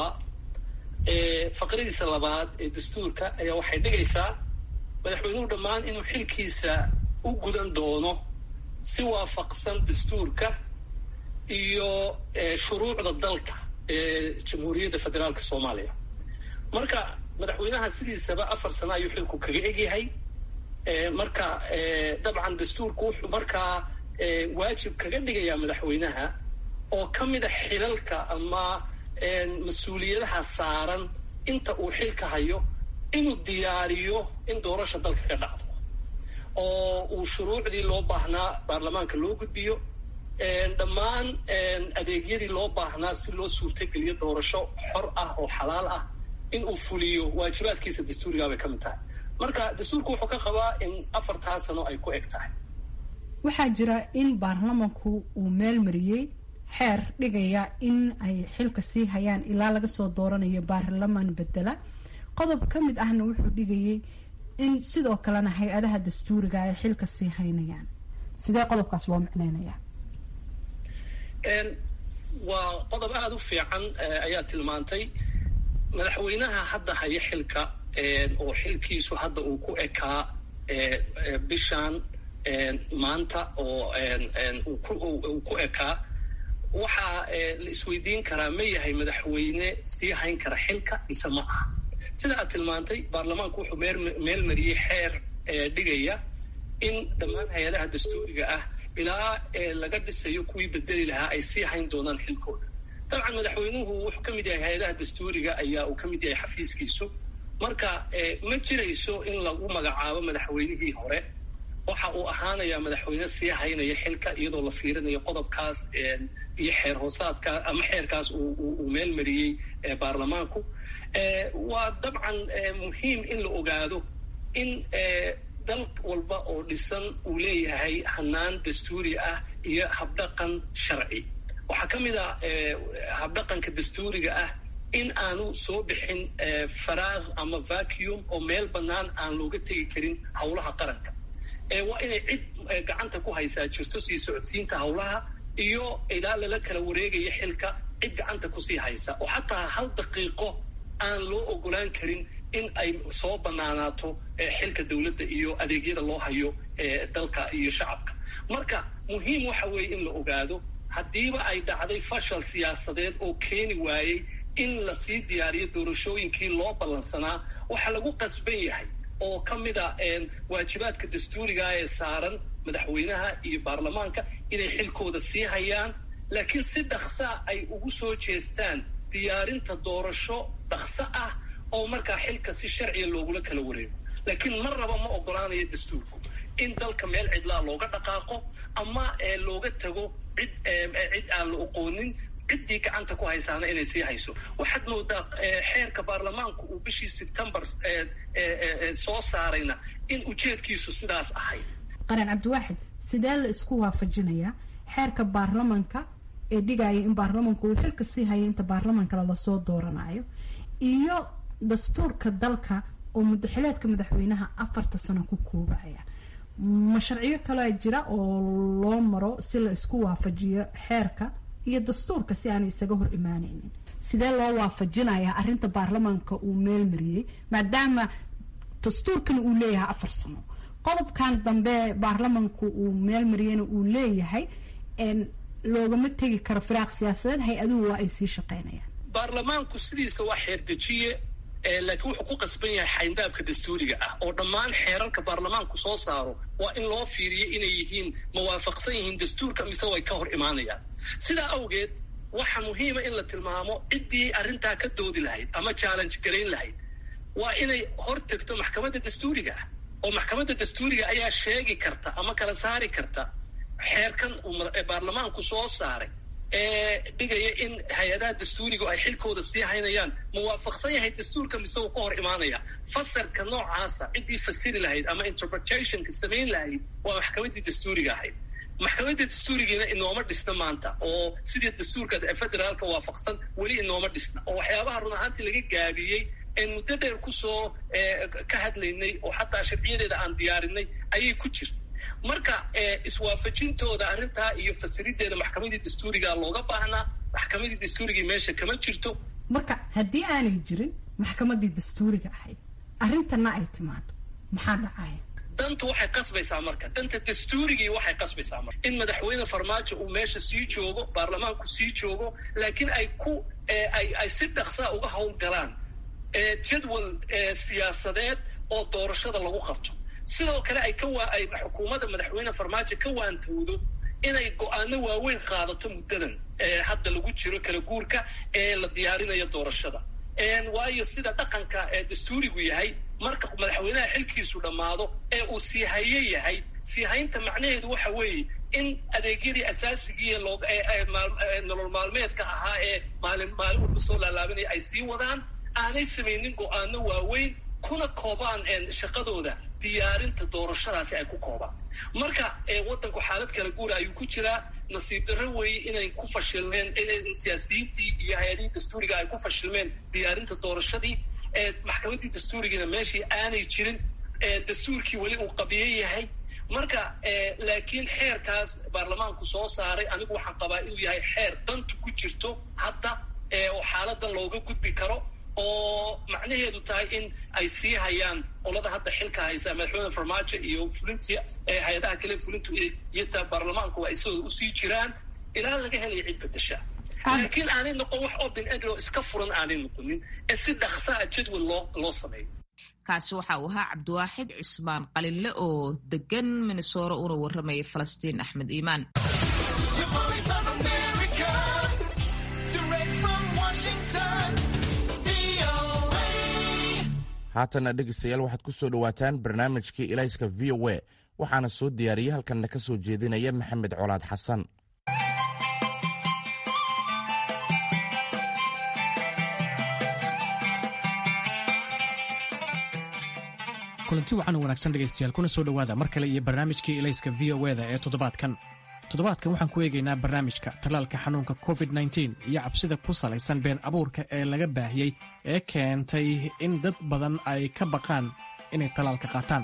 ee faqradiisa labaad ee dastuurka ayaa waxay dhigaysaa madaxweynuhu dhammaan inuu xilkiisa u gudan doono si waafaqsan dastuurka iyo shuruucda dalka ee jamhuuriyadda federaalka Soomaaliya. marka madaxweynaha sidiisaba afar sano ayuu xilku kaga egyahay marka dabcan dastuurku wuxuu markaa waajib kaga dhigayaa madaxweynaha oo ka mida xilalka ama mas-uuliyadaha saaran inta uu xilka hayo inuu diyaariyo in doorasha dalka ka dhacdo oo uu shuruucdii loo baahnaa baarlamaanka loo gudbiyo dhammaan adeegyadii loo baahnaa si loo suurtageliyo doorasho xor ah oo xalaal ah in uu fuliyo waajibaadkiisa dastuurigaa bay ka mid tahay marka dastuurku wuxuu ka qabaa in afartaa sano ay ku eg tahay waxaa jira in baarlamanku uu meel mariyey xeer dhigaya in ay xilka sii hayaan ilaa laga soo dooranayo baarlamaan bedela qodob ka mid ahna wuxuu dhigayay in sidoo kalena hay-adaha dastuuriga ay xilka sii haynayaan sidee qodobkaas loo micneynayaa waa qodob aada u fiican ayaa tilmaantay madaxweynaha hadda haya xilka oo xilkiisu hadda uu ku ekaa bishaan maanta oo uu ku ekaa waxaa la isweydiin karaa ma yahay madaxweyne sii hayn kara xilka mise ma aha sida aad tilmaantay baarlamaanku wuxuu meel mariyey xeer dhigaya in dhammaan hay-adaha dastuuriga ah ilaa laga dhisayo kuwii bedeli lahaa ay sii hayn doonaan xilkooda dabcan madaxweynuhu wuxuu ka mid yahay hay-adaha dastuuriga ayaa uu ka mid yahay xafiiskiisu marka ma jirayso in lagu magacaabo madaxweynihii hore waxa uu ahaanayaa madaxweyne sii haynaya xilka iyadoo la fiirinayo qodobkaas iyo xeer hoosaadkaas ama xeerkaas uu meel mariyey baarlamaanku waa dabcan muhiim in la ogaado in dal walba oo dhisan uu leeyahay hanaan dastuuri ah iyo habdhaqan sharci waxaa ka mid a habdhaqanka dastuuriga ah in aanu soo bixin faraaq ama vacuum oo meel bannaan aan looga tegi karin howlaha qaranka waa inay cid gacanta ku haysaa jirto sii socodsiinta howlaha iyo ilaa lala kala wareegaya xilka cid gacanta kusii haysa oo xataa hal daqiiqo aan loo ogolaan karin in ay soo banaanaato xilka dowladda iyo adeegyada loo hayo dalka iyo shacabka marka muhiim waxa weeye in la ogaado haddiiba ay dhacday fashal siyaasadeed oo keeni waayey in lasii diyaariyo doorashooyinkii loo ballansanaa waxaa lagu qasban yahay oo ka mid a waajibaadka dastuuriga ee saaran madaxweynaha iyo baarlamaanka inay xilkooda sii hayaan laakiin si dhaqsaa ay ugu soo jeestaan diyaarinta doorasho dhaqso ah oo markaa xilka si sharciga loogula kala wareego laakiin mar raba ma ogolaanayo dastuurku in dalka meel cidlaa looga dhaqaaqo ama looga tago cid cid aan la oqoonin ciddii gacanta ku haysaana inay sii hayso waxaad moodaa xeerka baarlamaanku uu bishii sebtembar soo saarayna in ujeedkiisu sidaas ahay qaran cabdiwaaxid sidee la isku waafajinayaa xeerka baarlamanka ee dhigaya in baarlamanku uu xilka sii haya inta baarlamankale lasoo dooranayo iyo dastuurka dalka oo mudaxileedka madaxweynaha afarta sano ku koobaya ma sharciyo kalea jira oo loo maro si la isku waafajiyo xeerka iyo dastuurka si aanay isaga hor imaanaynin sidee loo waafajinayaa arrinta baarlamaanka uu meel mariyey maadaama dastuurkana uu leeyahay afar sano qodobkan dambe baarlamanku uu meel mariyeyna uu leeyahay loogama tegi karo firaaq siyaasadeed hay-aduhu waa ay sii shaqeynayaan baarlamaanku sidiisa waa xeer dejiye laakiin wuxuu ku qasban yahay xayndaabka dastuuriga ah oo dhammaan xeerarka baarlamaanku soo saaro waa in loo fiiriyo inay yihiin mawaafaqsan yihiin dastuurka mise way ka hor imaanayaan sidaa awgeed waxa muhiima in la tilmaamo ciddii arrintaa ka doodi lahayd ama challenge garayn lahayd waa inay hor tagto maxkamadda dastuuriga ah oo maxkamadda dastuuriga ayaa sheegi karta ama kala saari karta xeerkan uu baarlamaanku soo saaray ee dhigaya in hay-adaha dastuurigu ay xilkooda sii haynayaan muwaafaqsan yahay dastuurka mise uu ka hor imaanaya fasarka noocaasa ciddii fasiri lahayd ama interpretationka samayn lahayd waa maxkamaddii dastuuriga ahayd maxkamadda dastuurigiina inooma dhisna maanta oo sidii dastuurka federaalka waafaqsan weli inooma dhisna oo waxyaabaha run ahaantii laga gaabiyey een muddo dheer kusoo ka hadlaynay oo xataa sharciyadeeda aan diyaarinay ayay ku jirta marka iswaafajintooda arrintaa iyo fasirideeda maxkamadii dastuuriga looga baahnaa maxkamadii dastuurigii meesha kama jirto marka haddii aanay jirin maxkamadii dastuuriga ahayd arrintana ay timaado maxaa dhacaya danta waxay qasbaysaa marka danta dastuurigii waxay qasbaysaa marka in madaxweyne farmaajo uu meesha sii joogo baarlamaanku sii joogo laakiin ay ku ay ay si dhaqsaa uga howlgalaan jadwal siyaasadeed oo doorashada lagu qabto sidoo kale ay ka waa ay xukuumadda madaxweyne farmaajo ka waantowdo inay go-aano waaweyn qaadato muddadan hadda lagu jiro kala guurka ee la diyaarinayo doorashada waayo sida dhaqanka ee dastuurigu yahay marka madaxweynaha xilkiisu dhammaado ee uu sii haye yahay sii haynta macnaheedu waxa weeye in adeegyadii asaasigii nolol maalmeedka ahaa ee maalin maalin walba soo laalaabanaya ay sii wadaan aanay samaynin go-aano waaweyn kuna koobaan shaqadooda diyaarinta doorashadaasi ay ku koobaan marka waddanku xaalad kala guura ayuu ku jiraa nasiib darro weeye inay ku fashilmeen siyaasiyiintii iyo hay-adihii dastuuriga ay ku fashilmeen diyaarinta doorashadii maxkamaddii dastuurigiina meeshii aanay jirin dastuurkii weli uu qabiye yahay marka laakiin xeerkaas baarlamaanku soo saaray anigu waxaan qabaa inuu yahay xeer danta ku jirto hadda oo xaaladan looga gudbi karo oo macnaheedu tahay in ay sii hayaan qolada hadda xilka haysa madaxweyne farmaajo iyo fulintii hay-adaha kale fulintu iyo ta baarlamaanku ay sidooda usii jiraan ilaa laga helaya cid bedesha laakiin aanay noqon wax open end oo iska furan aanay noqonin ee si dhaqsaa jadwal loo loo sameeyo kaasi waxa uu ahaa cabdiwaaxid cismaan qalinle oo degan minnesota una warramaya falastiin axmed iimaan haatana dhegaystayaal waxaad ku soo dhowaataan barnaamijkii ilayska v o a waxaana soo diyaariyey halkanna ka soo jeedinaya maxamed colaad xasan kulanti waxaan wanaagsan dhegaystayaal kuna soo dhowaada mar kale iyo barnaamijkii ilayska v o eda ee toddobaadkan toddobaadkan waxaan ku eegaynaa barnaamijka tallaalka xanuunka covid nneteen iyo cabsida ku salaysan been abuurka ee laga baahiyey ee keentay in dad badan ay ka baqaan inay tallaalka qaataan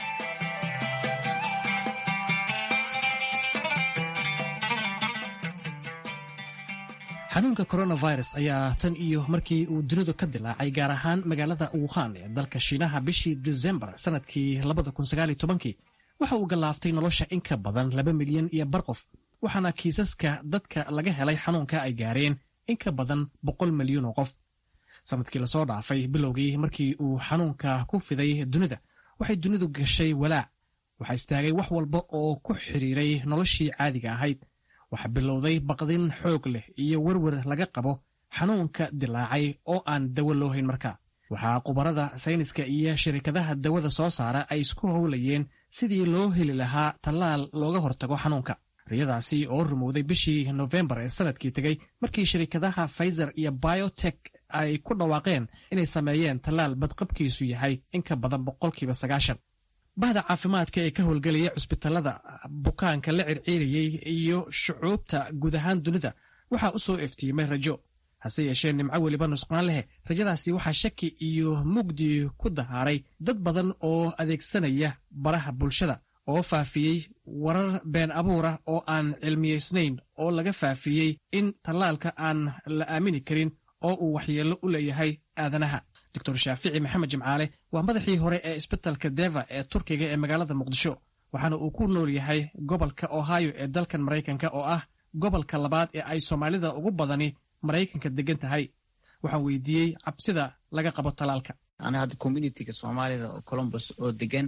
xanuunka coronavirus ayaa tan iyo markii uu dunidu ka dilaacay gaar ahaan magaalada wuhan ee dalka shiinaha bishii desembar sannadkii labada kun sagaal iyo tobankii waxa uu gallaaftay nolosha in ka badan laba milyan iyo bar qof waxaana kiisaska dadka laga helay xanuunka ay gaareen in ka badan boqol milyan oo qof sannadkii lasoo dhaafay bilowgii markii uu xanuunka ku fiday dunida waxay dunidu gashay walaac waxaa istaagay wax walba oo ku xidhiiray noloshii caadiga ahayd waxaa bilowday baqdin xoog leh iyo werwer laga qabo xanuunka dilaacay oo aan dawo loo hayn markaa waxaa khubarada sayniska iyo shirkadaha dawada soo saara ay isku howlayeen sidii loo heli lahaa tallaal looga hortago xanuunka riyadaasi oo rumowday bishii nofembar ee sannadkii tegey markii shirkadaha faizer iyo biotek ay ku dhawaaqeen inay sameeyeen tallaal badqabkiisu yahay in ka badan boqolkiiba sagaashan bahda caafimaadka ee ka howlgelaya cusbitallada bukaanka la circiirayey iyo shucuubta guud ahaan dunida waxaa u soo eftiimay rajo hase yeeshee nimco weliba nusqaan lehe rajadaasi waxaa shaki iyo mugdi ku dahaaray dad badan oo adeegsanaya baraha bulshada oo faafiyey warar been abuura oo aan cilmiyaysnayn oo laga faafiyey in tallaalka aan la aamini karin oo uu waxyeello u leeyahay aadanaha doctor shaafici maxamed jimcaale waa madaxii hore ee isbitalka deva ee turkiga ee magaalada muqdisho waxaana uu ku nool yahay gobolka ohio ee dalkan maraykanka oo ah gobolka labaad ee ay soomaalida ugu badani maraykanka degan tahay waxaan weydiiyey cabsida laga qabo talaalka ana hadda communitiga soomaalida oo columbus oo degan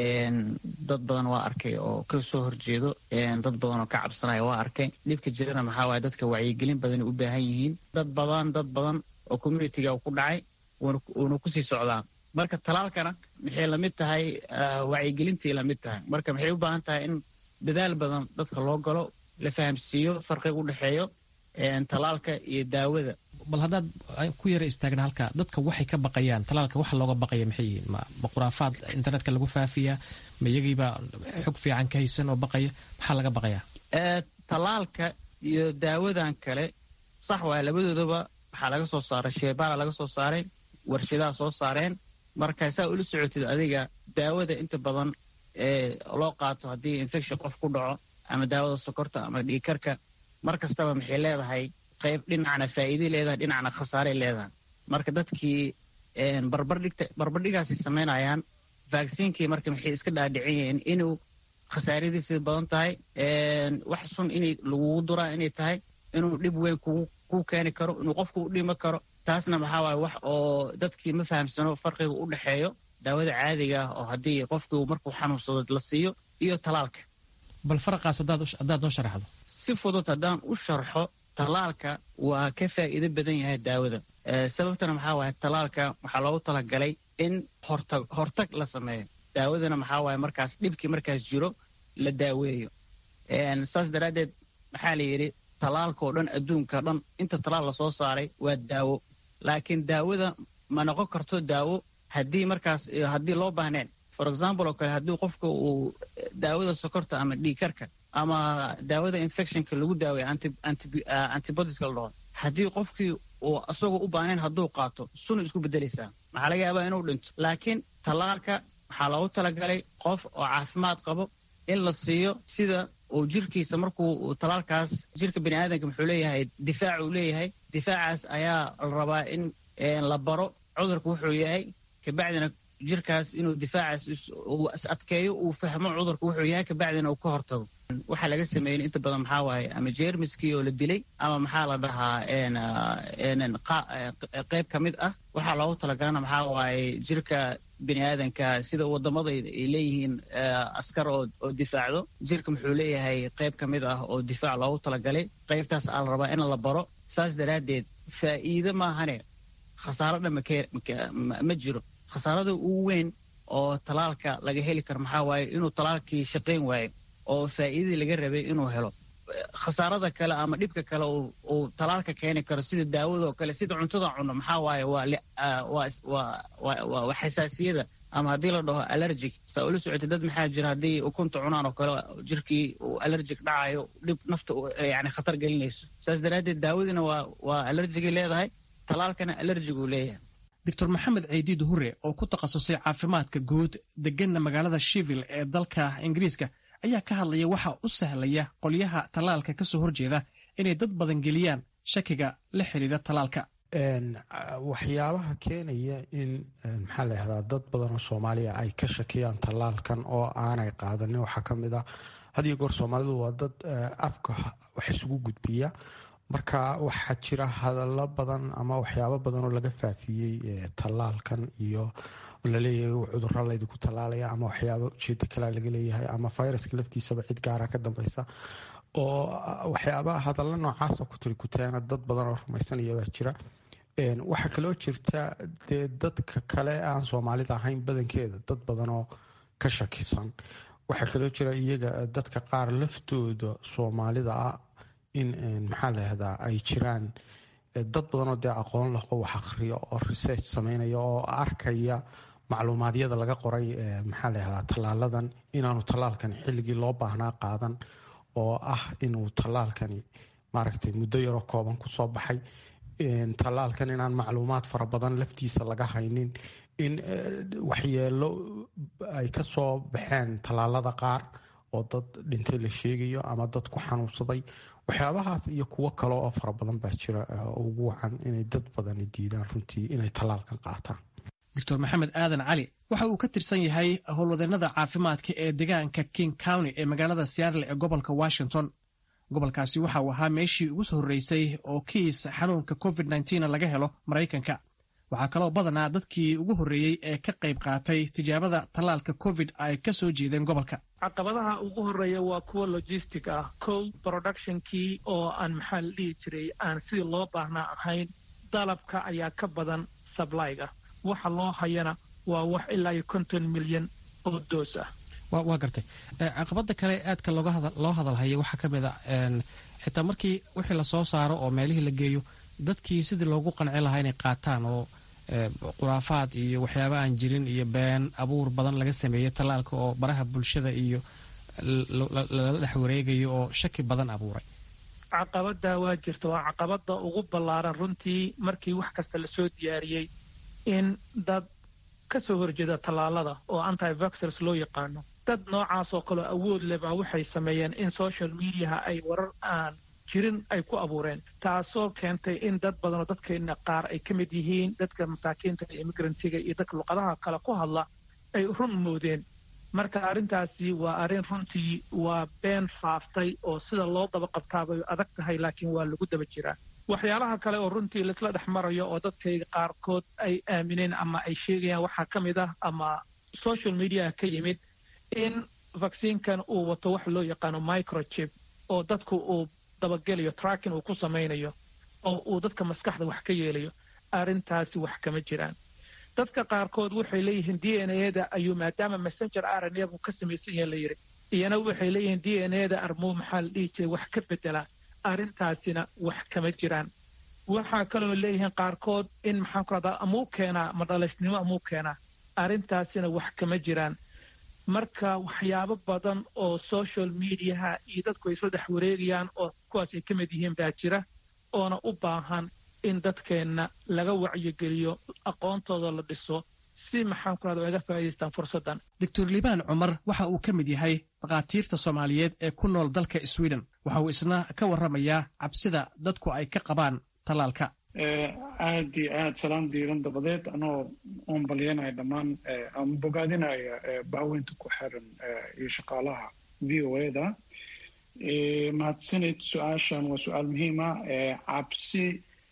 dad badan waa arkay oo ka soo horjeedo dad badan oo ka cabsanaya waa arkay dhibka jirana maxaa waaye dadka wacyigelin badan u baahan yihiin dad badan dad badan oo communitiga ku dhacay uuna kusii socdaa marka talaalkana maxay lamid tahay wacyigelintii lamid tahay marka maxay u baahan tahay in dadaal badan dadka loo galo la fahamsiiyo farqiga u dhexeeyo talaalka iyo daawada bal haddaad ku yara istaagna halka dadka waxay ka baqayaan talaalka waxa looga baqaya maxay yihiin ma khuraafaad internetka lagu faafiyaa ma iyagiiba xog fiican ka haysan oo baqaya maxaa laga baqayaa talaalka iyo daawadan kale sax waay labadoodaba waxaa laga soo saaray sheebaara laga soo saaray warshadaha soo saareen marka saa ula socotid adiga daawada inta badan ee loo qaato haddii infection qof ku dhaco ama daawada sokorta ama dhiigkarka mar kastaba maxay leedahay qayb dhinacna faa'iiday leedahay dhinacna khasaaray leedahay marka dadkii barbardhigta barbardhigaasi samaynayaan vaccine-kii marka maxay iska dhaadhiciyeen inuu khasaaradiisi badan tahay wax sun inay lagugu duraa inay tahay inuu dhib weyn kugu keeni karo inuu qofku u dhimi karo taasna maxaa waaye wax oo dadkii ma fahamsano farqiga u dhexeeyo daawada caadiga ah oo haddii qofku markuu xanuunsado la siiyo iyo talaalka. bal faraqaas haddaad noo sharaxdo. si fudud haddaan u sharxo, talaalka waa ka faa'iido badan yahay daawada. sababtana maxaa waaye talaalka waxaa loogu talagalay in hortag hortag la sameeyo. daawadana maxaa waaye markaas dhibkii markaas jiro la daaweeyo. saas daraaddeed maxaa la yidhi talaalka oo dhan adduunka dhan inta talaal la soo saaray waa daawo, laakiin daawada ma noqon karto daawo haddii markaas haddii loo baahneen. for example oo kale haddii qofka uu daawada sokorta ama dhiigkarka ama daawada infectionka lagu daaweeyo antibodies la dhaho, haddii qofkii uu asagoo u baahneen hadduu qaato sunu isku beddelaysaa, maxaa laga yaabaa inuu dhinto. laakiin talaalka waxaa loogu talagalay qof oo caafimaad qabo in la siiyo, sida uu jirkiisa markuu talaalkaas jirka bini aadamka muxuu leeyahay difaac uu leeyahay, difaacaas ayaa la rabaa in la baro cudurka wuxuu yahay, kabacdina jirkaas inuu difaacaas uu is adkeeyo, uu fahmo cudurka wuxuu yahay, kabacdina uu ka hortago. waxaa laga sameeyey inta badan maxaa waaye ama jeermiskii oo la dilay ama maxaa la dhahaa qayb ka mid ah waxaa loogu talagalana maxaa waaye jirka bini aadanka, sida wadamada ay leeyihiin askar oo difaacdo, jirka muxuu leeyahay qayb ka mid ah oo difaac loogu talagalay. qaybtaas aa la rabaa in la baro. saas daraaddeed faa'iido maahane khasaaro dhan ma jiro. khasaarada ugu weyn oo talaalka laga heli karo maxaa waaye inuu talaalkii shaqayn waayo oo faa'iidadii laga rabay inuu helo. khasaarada kale ama dhibka kale uu talaalka keeni karo sida daawadoo kale, sida cuntada cunno maxaa waaye waa xasaasiyada ama haddii la dhaho allergic. saa ula socotay dad maxaa jira haddii ukunta cunaan oo kale jirkii uu allergic dhacayo, dhib nafta yani khatar gelinayso. saas daraaddeed daawadiina waa waa allergigay leedahay, talaalkana allergiguu leeyahay. doctor maxamed ceydiid hure oo ku takhasusay caafimaadka guud deganna magaalada shivil ee dalka ingiriiska ayaa ka hadlaya waxa u sahlaya qolyaha talaalka ka soo horjeeda inay dad badan geliyaan shakiga la xidhiidha talaalka. waxyaabaha keenaya in maxaa la yihahdaa dad badan oo soomaaliya ay ka shakiyaan talaalkan oo aanay qaadanin waxaa ka mid ah had iyo goor soomaalidu waa dad afka wax isugu gudbiya, marka waxaa jira hadallo badan ama waxyaabo badan oo laga faafiyey talaalkan iyo laleeyahay cudurro laydinku talaalaya ama waxyaabo ujeeda kalea laga leeyahay ama viruska laftiisaba cid gaara ka dambeysa oo waxyaabaa hadallo noocaas oo ku tiri kuteena dad badan oo rumaysanaya baa jira. waxaa kaloo jirta dee dadka kale aan soomaalida ahayn badankeeda dad badan oo ka shakisan. waxaa kaloo jira iyaga dadka qaar laftooda soomaalida ah in maxaa la yihahdaa ay jiraan dad badanoo dee aqoon laho wax akhriya oo research sameynaya oo arkaya macluumaadyada laga qoray maxaa la yihahdaa tallaaladan inaanu tallaalkani xilligii loo baahnaa qaadan, oo ah inuu tallaalkani maaragtay muddo yaroo kooban kusoo baxay, tallaalkan inaan macluumaad fara badan laftiisa laga haynin, in waxyeelo ay ka soo baxeen tallaalada qaar oo dad dhintay la sheegayo ama dad ku xanuunsaday. waxyaabahaas iyo kuwo kale oo fara badan baa jira ugu wacan inay dad badani diidaan runtii inay tallaalkan qaataan. doctor maxamed aadan cali waxa uu ka tirsan yahay howlwadeennada caafimaadka ee deegaanka king county ee magaalada seattle ee gobolka washington. gobolkaasi waxa uu ahaa meeshii ugu soo horreysay oo kiis xanuunka covid nneteen laga helo maraykanka. waxaa kaloo badanaa dadkii ugu horreeyey ee ka qayb qaatay tijaabada tallaalka covid ay ka soo jeedeen gobolka. caqabadaha ugu horreeya waa kuwa logistic ah. kow, productionkii oo aan maxaa la dhihi jiray aan sidii loo baahnaa ahayn. dalabka ayaa ka badan sablyga. waxa loo hayana waa wax ilaa iyo konton milyan oo doos ah. waa gartay. caqabada kale aadka loo hadalhaya waxaa ka mid a xitaa markii wixii lasoo saaro oo meelihii la geeyo dadkii sidii loogu qanci lahaa inay qaataan oo khuraafaad iyo waxyaaba aan jirin iyo been abuur badan laga sameeyey tallaalka oo baraha bulshada iyo lala dhex wareegayo oo shaki badan abuuray. caqabada waa jirta, waa caqabada ugu ballaaran runtii markii wax kasta lasoo diyaariyey in dad ka soo horjeeda tallaalada oo anti-vaxxers loo yaqaano, dad noocaas oo kaleo awood leh baa waxay sameeyeen in social mediaha ay warar aan jirin ay ku abuureen, taasoo keentay in dad badanoo dadkeena qaar ay ka mid yihiin dadka masaakiinta iyo imigrantiga iyo dadka luqadaha kale ku hadla ay run moodeen. marka arrintaasi waa arrin runtii waa been faaftay oo sida loo daba qabtaabay adag tahay, laakiin waa lagu daba jiraa. waxyaalaha kale oo runtii laisla dhex marayo oo dadkayga qaarkood ay aamineen ama ay sheegayaan waxaa ka mid ah ama social mediaha ka yimid in vacciinkan uu wato wax loo yaqaano microchip oo dadku uu dabagelayo tracking uu ku samaynayo oo uu dadka maskaxda wax ka yeelayo arrintaasi wax kama jiraan dadka qaarkood waxay leeyihiin d n a-da ayuu maadaama messenger r n a buu ka samaysan yahay la yidhi iyana waxay leeyihiin d n a-da armuu maxaa la dhihi jiray wax ka bedela arrintaasina wax kama jiraan waxaa kaloo leeyihiin qaarkood in maxaan ku rahdaa amuu keenaa madhalaysnimo amuu keenaa arrintaasina wax kama jiraan marka waxyaabo badan oo social mediaha iyo dadku ay isla dhex wareegayaan oo kuwaas ay ka mid yihiin baa jira oona u baahan in dadkeenna laga wacyigeliyo aqoontooda la dhiso si maxaan ku rahda uga faa'iidaystaan fursaddan doctor liibaan cumar waxa uu ka mid yahay dhakhaatiirta soomaaliyeed ee ku nool dalka sweden waxa uu isna ka warramayaa cabsida dadku ay ka qabaan tallaalka aad iyo aad salaam diiran dabadeed anoo oon balyanaya dhammaan aan bogaadinaya baaweynta ku xiran iyo shaqaalaha v o a-da mahadsanid su-aashan waa su-aal muhiima cabsi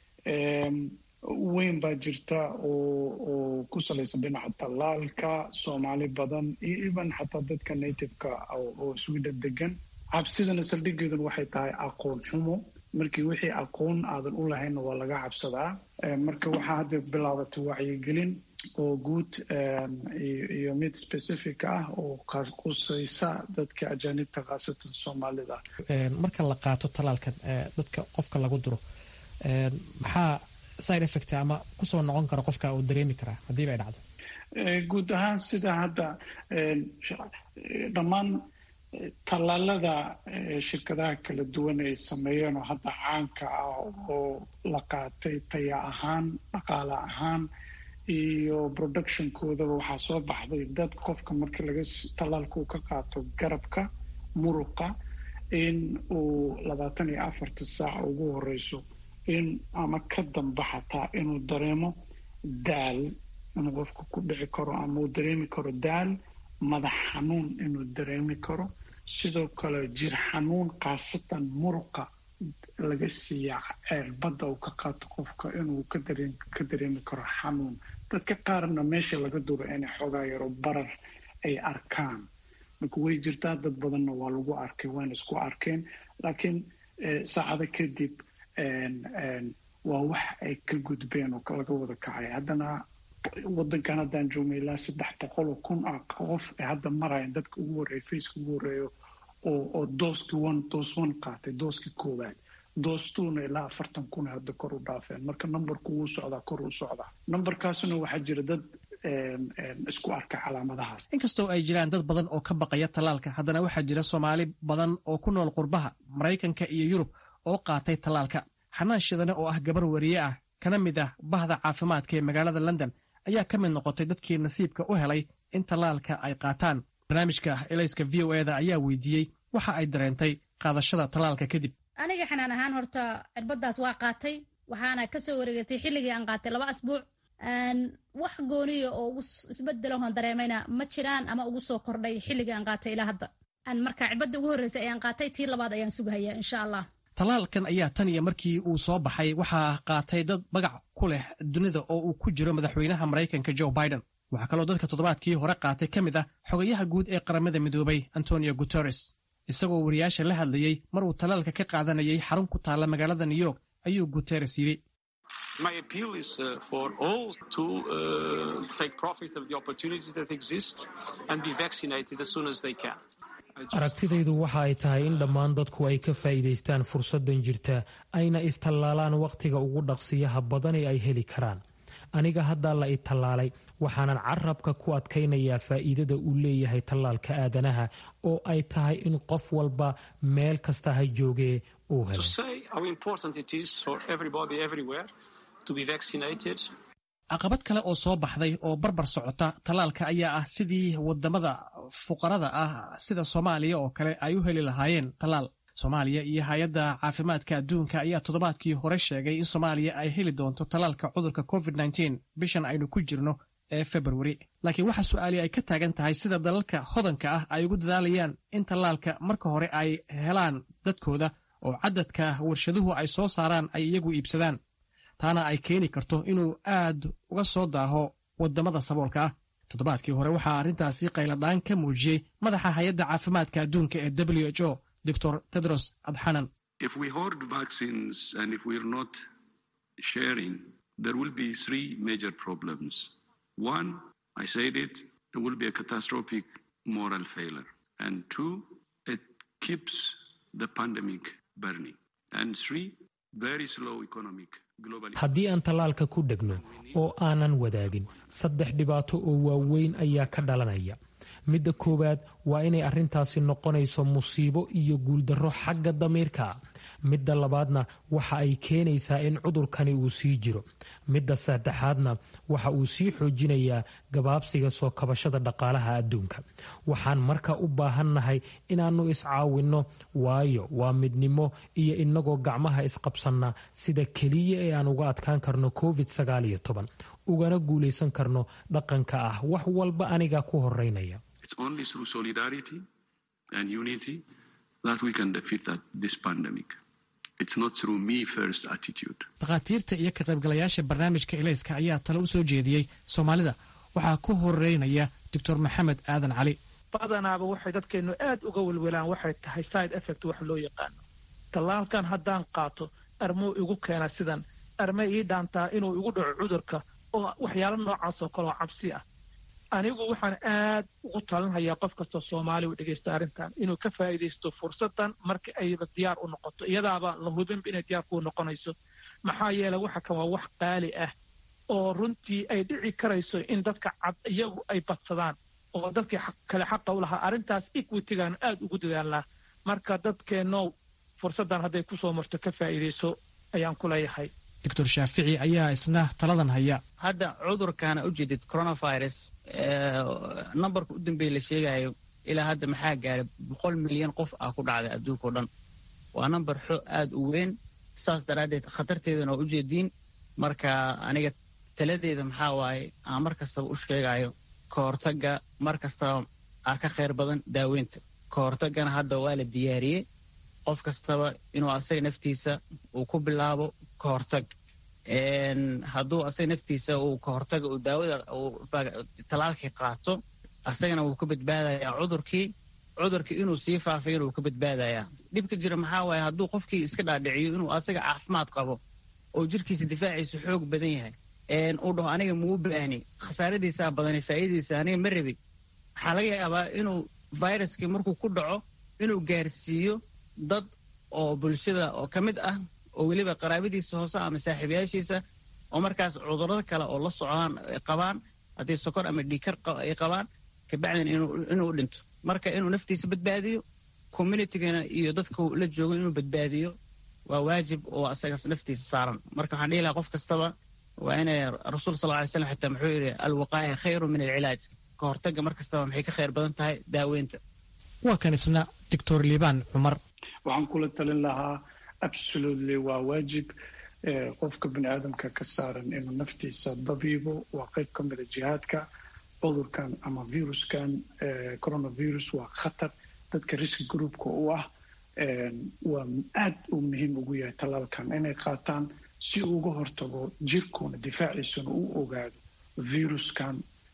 weyn baa jirta oo ku salaysan dhinaca tallaalka soomaali badan iyo even xataa dadka nativeka oo sweden degan cabsidana saldhigeeduna waxay tahay aqoon xumo markii wixii aqoon aadan u lahaynna waa laga cabsadaa marka waxaa hadda bilaabatay wacyigelin oo guud iyo mid specific ah oo qusaysa dadka ajaanibta khaasatan soomaalida marka la qaato tallaalkan dadka qofka lagu duro maxaa side effect ama kusoo noqon kara qofka uu dareemi karaa haddiiba ay dhacdo guud ahaan sida hadda dhammaan tallaalada shirkadaha kala duwan ay sameeyeen oo hadda caanka ah oo la qaatay taya ahaan dhaqaale ahaan iyo productionkoodaba waxaa soo baxday dad qofka marka laga tallaalka uu ka qaato garabka muruqa in uu labaatan iyo afarta saac ugu horeyso in ama ka damba xataa inuu dareemo daal inuu qofka ku dhici karo ama uu dareemi karo daal madax xanuun inuu dareemi karo sidoo kale jir xanuun khaasatan muruqa laga siiya ceerbadda uu ka qaato qofka inuu ka dareen ka dareemi karo xanuun dadka qaarna meesha laga duro inay xoogaa yaro barar ay arkaan marka way jirtaa dad badanna waa lagu arkay waana isku arkeen laakiin saacado kadib waa wax ay ka gudbeen oo laga wada kacay haddana wadankan haddaan joogna ilaa saddex boqol oo kun ah qof ay hadda marayan dadka ugu horreeya faceka ugu horreeyo oo oo dooskii one doos one qaatay dooskii koowaad doostuuna ilaa afartan kun hadda kor u dhaafeen marka numberku wuu socdaa kor u socdaa numberkaasna waxaa jira dad isku arka calaamadahaas inkastoo ay jiraan dad badan oo ka baqaya tallaalka haddana waxaa jira soomaali badan oo ku nool qurbaha maraykanka iyo yurub oo qaatay tallaalka xanaan shidane oo ah gabar wariye ah kana mid ah bahda caafimaadka ee magaalada london ayaa ka mid noqotay dadkii nasiibka u helay in tallaalka ay qaataan barnaamijka elayska v o eda ayaa weydiiyey waxa ay dareentay qaadashada tallaalka kadib aniga xanaan ahaan horta cirbadaas waa qaatay waxaana ka soo wareegatay xilligii aan qaatay laba asbuuc wax gooniya oo ugu isbedelahon dareemayna ma jiraan ama ugu soo kordhay xilligii aan qaatay ilaa hadda marka cirbadda ugu horreysay ayaan qaatay tii labaad ayaan sugahayaa insha allah tallaalkan ayaa tan iyo markii uu soo baxay waxaa qaatay dad magac ku leh dunida oo uu ku jiro madaxweynaha maraykanka joe biden waxaa kaloo dadka toddobaadkii hore qaatay ka mid ah xogayaha guud ee qaramada midoobay antonio guteres isagoo wariyaasha la hadlayey mar uu tallaalka ka qaadanayay xarun ku taalla magaalada new york ayuu guteres yidhi aragtidaydu waxa ay tahay in dhammaan dadku ay ka faa'iidaystaan fursaddan jirta ayna istallaalaan wakhtiga ugu dhaqsiyaha badani ay heli karaan aniga haddaa la i tallaalay waxaanan carabka ku adkaynayaa faa'iidada uu leeyahay tallaalka aadanaha oo ay tahay in qof walba meel kasta ha joogee uu helo caqabad kale oo soo baxday oo barbar socota tallaalka ayaa ah sidii wadamada fuqarada ah sida soomaaliya oo kale ay u heli lahaayeen tallaal soomaaliya iyo hay-adda caafimaadka adduunka ayaa toddobaadkii hore sheegay in soomaaliya ay heli doonto tallaalka cudurka covid nteen bishan aynu ku jirno ee februari laakiin waxa su-aali ay ka taagan tahay sida dalalka hodanka ah ay ugu dadaalayaan in tallaalka marka hore ay helaan dadkooda oo cadadka warshaduhu ay soo saaraan ay iyagu iibsadaan taana ay keeni karto inuu aad uga soo daaho waddamada saboolka ah. toddobaadkii hore waxaa arrintaasi qayladhaan ka muujiyey madaxa hay-adda caafimaadka adduunka ee w h o doctor tedros adxanan. If we hoard vaccines and if we're not sharing, there will be three major problems. One, I said it, it will be a catastrophic moral failure. And two, it keeps the pandemic burning. And three, very slow economic global. haddii aan tallaalka ku dhegno oo aanan wadaagin saddex dhibaato oo waaweyn ayaa ka dhalanaya. midda koowaad waa inay arrintaasi noqonayso musiibo iyo guuldarro xagga damiirka. midda labaadna waxa ay keenaysaa in cudurkani uu sii jiro. midda saddexaadna waxa uu sii xoojinayaa gabaabsiga soo kabashada dhaqaalaha adduunka. waxaan marka u baahannahay inaannu iscaawinno, waayo waa midnimo iyo innagoo gacmaha isqabsanna sida keliya ee aan uga adkaan karno covid sagaal iyo toban ugana guulaysan karno dhaqanka ah wax walba aniga ku horeynaya. It's only through solidarity and unity that we can defeat that, this pandemic. It's not through me first attitude. dhakhaatiirta iyo ka qaybgalayaasha barnaamijka ilayska ayaa talo u soo jeediyey Soomaalida. waxaa ku horeynaya doctor maxamed aadan cali. badanaaba waxay dadkeenu aad uga welwelaan waxay tahay side effect wax loo yaqaano. tallaalkan haddaan qaato armuu igu keena sidan, arma ii dhaantaa inuu igu dhaco cudurka oo waxyaalo noocaas oo kale oo cabsi ah. anigu waxaan aad ugu talinhayaa qof kastoo Soomaali u dhegeysta arrintan inuu ka faa'iideysto fursadan marka ayba diyaar u noqoto. iyadaaba la hubin inay diyaar ku noqonayso. maxaa yeelay waxa kan waa wax qaali ah oo runtii ay dhici karayso in dadka cad iyagu ay badsadaan oo dadkii kale xaqa u lahaa. arrintaas equity-gan aad ugu dadaalnaa. marka dadkeenno fursadan hadday ku soo marto ka faa'iideyso ayaan ku leeyahay. doctor shaafici ayaa isna taladan haya. hadda cudurkaana u jeedid coronavirus numberka u dambeeya la sheegayo ilaa hadda maxaa gaaray boqol milyan qof ah ku dhacday adduunka oo dhan. waa number xo aad u weyn. saas daraaddeed khatarteedana waa u jeediin. marka aniga taladeeda maxaa waaye aan mar kastaba u sheegayo ka hortagga mar kastaba aa ka khayr badan daaweynta. ka hortaggana hadda waa la diyaariyey. qof kastaba inuu asaga naftiisa uu ku bilaabo ka hortag. hadduu asaga naftiisa uu ka hortaga uu daawada talaalkii qaato asagana wuu ka badbaadayaa cudurkii cudurkii inuu sii faafay inuu ka badbaadayaa. dhibka jira maxaa waaye hadduu qofkii iska dhaadhiciyo inuu asaga caafimaad qabo oo jirkiisa difaaciisa xoog badan yahay uu dhaho aniga muu baani khasaaradiisaa badani faa'iidadiisa aniga ma rabi. waxaa laga yaabaa inuu viruskii markuu ku dhaco inuu gaarsiiyo dad oo bulshada oo ka mid ah oo weliba qaraabadiisa hoose ama saaxiibayaashiisa oo markaas cudurrada kale oo la socdaan ay qabaan haddii sokor ama dhiikar ay qabaan kabacdina inuu dhinto. marka inuu naftiisa badbaadiyo communitygana iyo dadka la joogo inuu badbaadiyo waa waajib oo asagaas naftiisa saaran. marka waxaan dhihi lahaa qof kastaba waa inay rasuul sal alay slam xitaa muxuu yidhi alwaqaaya khayru min alcilaaj. ka hortagga mar kastaba maxay ka khayr badan tahay daaweynta. waa kan isna doctor liibaan cumar. waxaan kula talin lahaa absolutely waa waajib qofka bini aadamka ka saaran inuu naftiisa dabiibo. waa qayb ka mida jihaadka. cudurkan ama viruskan coronavirus waa khatar dadka risk groupka u ah. waa aad uu muhiim ugu yahay tallaalkan inay qaataan si uga hortago jirkoona difaaciisuna u ogaado viruskan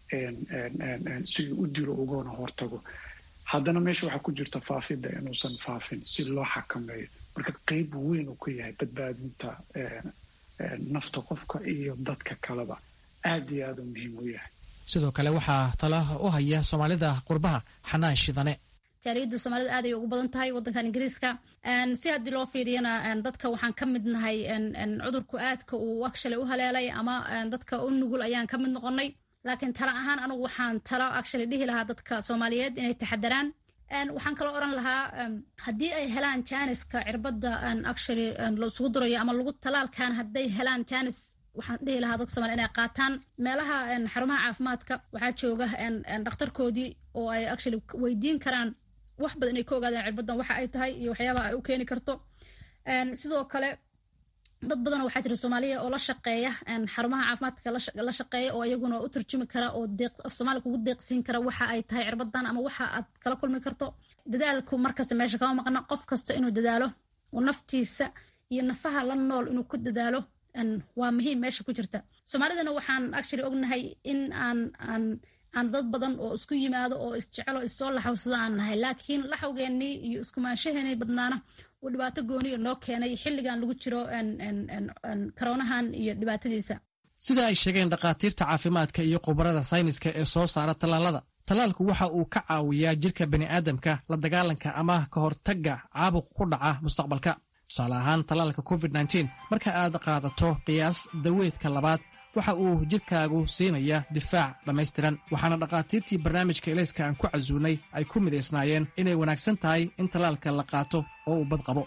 si u dilo ugana hortago. haddana meesha waxaa ku jirta faafidda inuusan faafin si loo xakameeyo. marka qayb weyn uu ku yahay badbaadinta nafta qofka iyo dadka kaleba aad iyo aad u muhiim u yahay. sidoo kale waxaa tala u haya Soomaalida qurbaha xanaan shidane. taariikhda Soomaalida aad ay ugu badan tahay wadankan Ingiriiska. si haddii loo fiiriyana dadka waxaan ka mid nahay cudurku aadka uu actually u haleelay ama dadka u nugul ayaan ka mid noqonay. laakiin tala ahaan anigu waxaan tala actually dhihi lahaa dadka Soomaaliyeed inay taxadaraan. waxaan kala oran lahaa haddii ay helaan jaaniska cirbada actually loo sugu durayo ama lagu talaalkan hadday helaan jaanis waxaan dhihi lahaa dadka Soomaaliyeed inay qaataan meelaha xarumaha caafimaadka waxaa jooga dhakhtarkoodii oo ay actually weydiin karaan wax badan inay ka ogaadaan cirbadan waxa ay tahay iyo waxyaabaha ay u keeni karto. sidoo kale dad badan waxaa jira Soomaaliya oo la shaqeeya xarumaha caafimaadka la shaqeeya oo iyaguna u turjumi kara oo deeq af Soomaali kugu deeqsiin kara waxa ay tahay cirbadan ama waxa aad kala kulmi karto. dadaalku markasta meesha kama maqna qof kasta inuu dadaalo oo naftiisa iyo nafaha la nool inuu ku dadaalo waa muhiim meesha ku jirta. soomaalidana waxaan actually ognahay in aan aan aan dad badan oo isku yimaado oo isjecel oo isoo laxawsada aan nahay, laakiin laxawgeennii iyo iskumaanshaheennii badnaana uu dhibaato gooniya noo keenay xilligan lagu jiro karoonahan iyo dhibaatadiisa. sida ay sheegeen dhakhaatiirta caafimaadka iyo khubarada sayniska ee soo saara tallaalada, tallaalku waxa uu ka caawiyaa jirka bani'aadamka la dagaalanka ama ka hortagga caabuq ku dhaca mustaqbalka. tusaale ahaan tallaalka covid nneteen marka aad qaadato qiyaas daweedka labaad waxa uu jirkaagu siinaya difaac dhammaystiran. waxaana dhakhaatiirtii barnaamijka ilayska aan ku casuunay ay ku midaysnaayeen inay wanaagsan tahay in tallaalka la qaato oo uu bad qabo.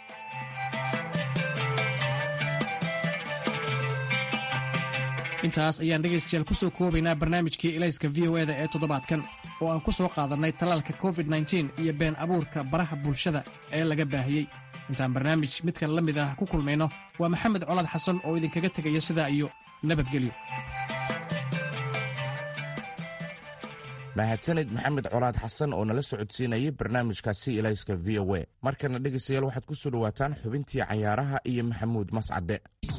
intaas ayaan dhegaystayaal ku soo koobaynaa barnaamijkii ilayska v o eda ee toddobaadkan oo aan ku soo qaadannay tallaalka covid nneteen iyo been abuurka baraha bulshada ee laga baahiyey. intaan barnaamij midkan la mid ah ku kulmayno waa maxamed colaad xasan oo idinkaga tegaya sidaa iyo nabadgelyo. mahadsanid maxamed colaad xasan oo nala socodsiinayay barnaamijkaasi ilayska v o a. markana dhegaystayaal waxaad ku soo dhowaataan xubintii cayaaraha iyo maxamuud mascade.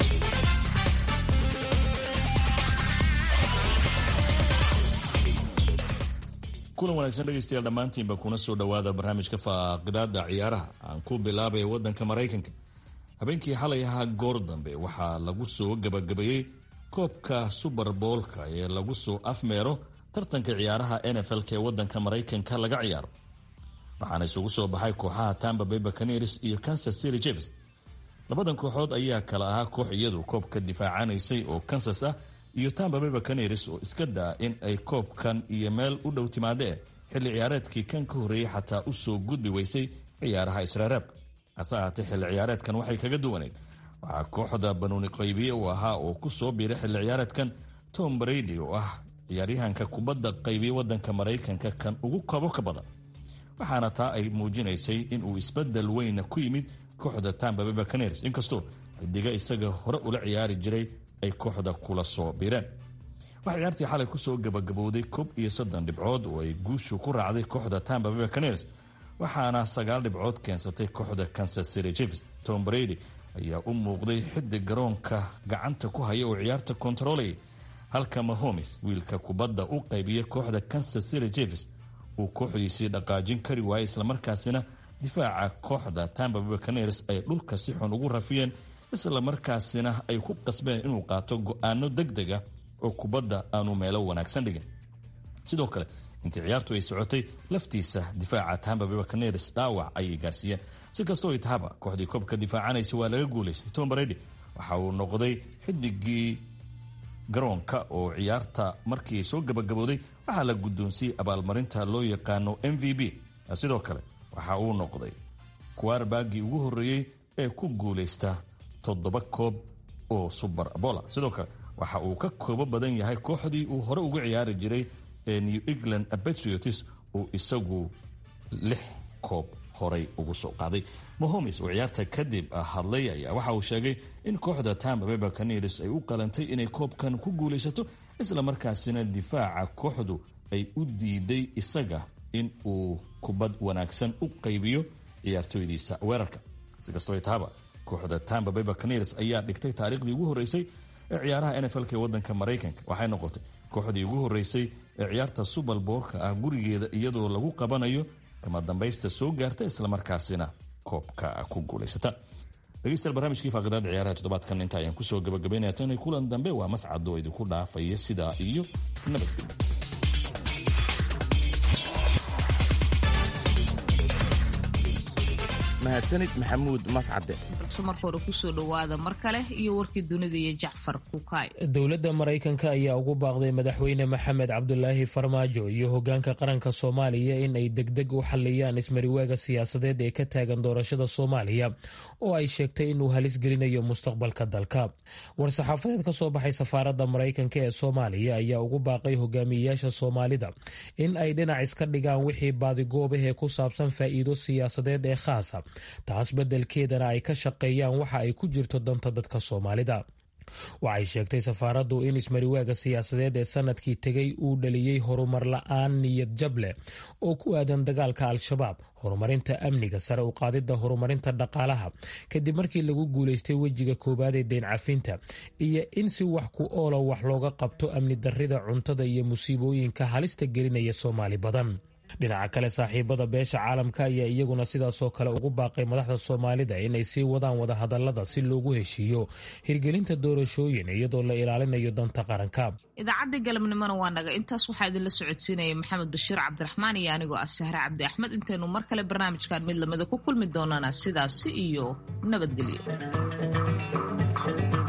kulan wanaagsan dhegaystayaal dhammaantiinba kuna soo dhowaada barnaamijka faaqidaada ciyaaraha. aan ku bilaabaya waddanka maraykanka. habeenkii xalay ahaa goor dambe waxaa lagu soo gabagabeeyey koobka suberboolka ee lagu soo afmeero tartanka ciyaaraha n f l-ka ee waddanka maraykanka laga ciyaaro. waxaana isugu soo baxay kooxaha Tampa Bay Buccaneers iyo Kansas City Chiefs. labadan kooxood ayaa kala ahaa koox iyadu koobka difaacanaysay oo Kansas ah iyo Tampa Bay Buccaneers oo iska daa in ay koobkan iyo meel u dhow timaadeen xilli ciyaareedkii kan ka horreeyey xataa u soo gudbi weysay ciyaaraha israaraabka. hase ahaatee xilli ciyaareedkan waxay kaga duwaneed. waxaa kooxda banuuni qaybiye u ahaa oo ku soo biiray xilli ciyaareedkan Tom Brady oo ah ciyaaryahanka kubadda qaybiye waddanka maraykanka kan ugu koobo ka badan. waxaana taa ay muujinaysay inuu isbeddel weyna ku yimid kooxda Tampa Bay Buccaneers, inkastoo xidiga isaga hore ula ciyaari jiray ay kooxda kula soo biireen. waxaa ciyaartii xalay ku soo gabagabowday koob iyo soddon dhibcood oo ay guushu ku raacday kooxda Tampa Bay Buccaneers, waxaana sagaal dhibcood keensatay kooxda Kansas City Chiefs. Tom Brady ayaa u muuqday xidig garoonka gacanta ku haya oo ciyaarta kontaroolaya, halka Mahomes wiilka kubadda u qaybiyey kooxda Kansas City Chiefs uu kooxdiisii dhaqaajin kari waayay, islamarkaasina difaaca kooxda Tampa Bay Buccaneers ay dhulka si xun ugu rafiyeen, isla markaasina ay ku qasbeen inuu qaato go'aano degdeg ah oo kubadda aanu meelo wanaagsan dhigin. sidoo kale intii ciyaartu ay socotay laftiisa difaaca Tampa Bay Buccaneers dhaawac ayay gaarsiiyeen. si kastoo ay tahaba kooxdii koobka difaacanaysa waa laga guulaystay. Tom Brady waxa uu noqday xidigii garoonka oo ciyaarta markii soo gabagabowday waxaa la guddoonsiyey abaalmarinta loo yaqaano M V P. sidoo kale waxa uu noqday quarterback-gii ugu horreeyey ee ku guulaysta toddoba koob oo Super Bowl. sidoo kale waxa uu ka koobo badan yahay kooxdii uu hore uga ciyaari jiray ee New England Patriots oo isagu lix koob horay ugu soo qaaday. Mahomes oo ciyaarta kadib hadlay ayaa waxa uu sheegay in kooxda Tampa Bay Buccaneers ay u qalantay inay koobkan ku guulaysato, isla markaasina difaaca kooxdu ay u diiday isaga in uu kubad wanaagsan u qaybiyo ciyaartooydiisa weerarka. si kastoo ay tahaba kooxda Tampa Bay Buccaneers ayaa dhigtay taariikhdii ugu horeysay ee ciyaaraha N F L-ka ee waddanka Maraykanka. waxay noqotay kooxdii ugu horeysay ee ciyaarta Super Bowl-ka ah gurigeeda iyadoo lagu qabanayo kama dambaysta soo gaarta, isla markaasina koobka ku guulaysata. dhegeystayaal barnaamijkii faaqidaada ciyaaraha toddobaadkan inta ayaan kusoo gabagabaynaya tan kulan dambe waa mascad oo idinku dhaafaya sidaa iyo nabadgelyo. mahadsanid maxamuud mascade. marka hore kusoo dhowaada mar kale iyo warkii dunida iyo jacfar kukaay. dowladda maraykanka ayaa ugu baaqday madaxweyne maxamed cabdulaahi farmaajo iyo hogaanka qaranka soomaaliya in ay degdeg u xaliyaan ismariwaaga siyaasadeed ee ka taagan doorashada soomaaliya oo ay sheegtay inuu halis gelinayo mustaqbalka dalka. war-saxaafadeed ka soo baxay safaaradda maraykanka ee soomaaliya ayaa ugu baaqay hogaamiyeyaasha soomaalida in ay dhinac iska dhigaan wixii baadigoob ah ee ku saabsan faa'iido siyaasadeed ee khaasa, taas beddelkeedana ay ka shaqeeyaan waxa ay ku jirto danta dadka Soomaalida. waxay sheegtay safaaraddu in ismariwaaga siyaasadeed ee sanadkii tegay uu dhaliyey horumar la-aan niyad jab leh oo ku aadan dagaalka al-shabaab, horumarinta amniga, sare u qaadidda horumarinta dhaqaalaha kadib markii lagu guulaystay wejiga koowaad ee deyn cafinta, iyo in si wax ku oola wax looga qabto amni darrida cuntada iyo musiibooyinka halista gelinaya Soomaali badan. dhinaca kale saaxiibada beesha caalamka ayaa iyaguna sidaasoo kale ugu baaqay madaxda Soomaalida inay sii wadaan wada hadallada si loogu heshiiyo hirgelinta doorashooyin iyadoo la ilaalinayo danta qaranka. idaacadda galabnimona waa naga intaas waxaa idinla socodsiinaya Maxamed Bashiir Cabdiraxmaan iyo anigoo ah Sahra Cabdi Axmed. intaynu mar kale barnaamijkan mid lamida ku kulmi doonana sidaasi iyo nabadgelyo.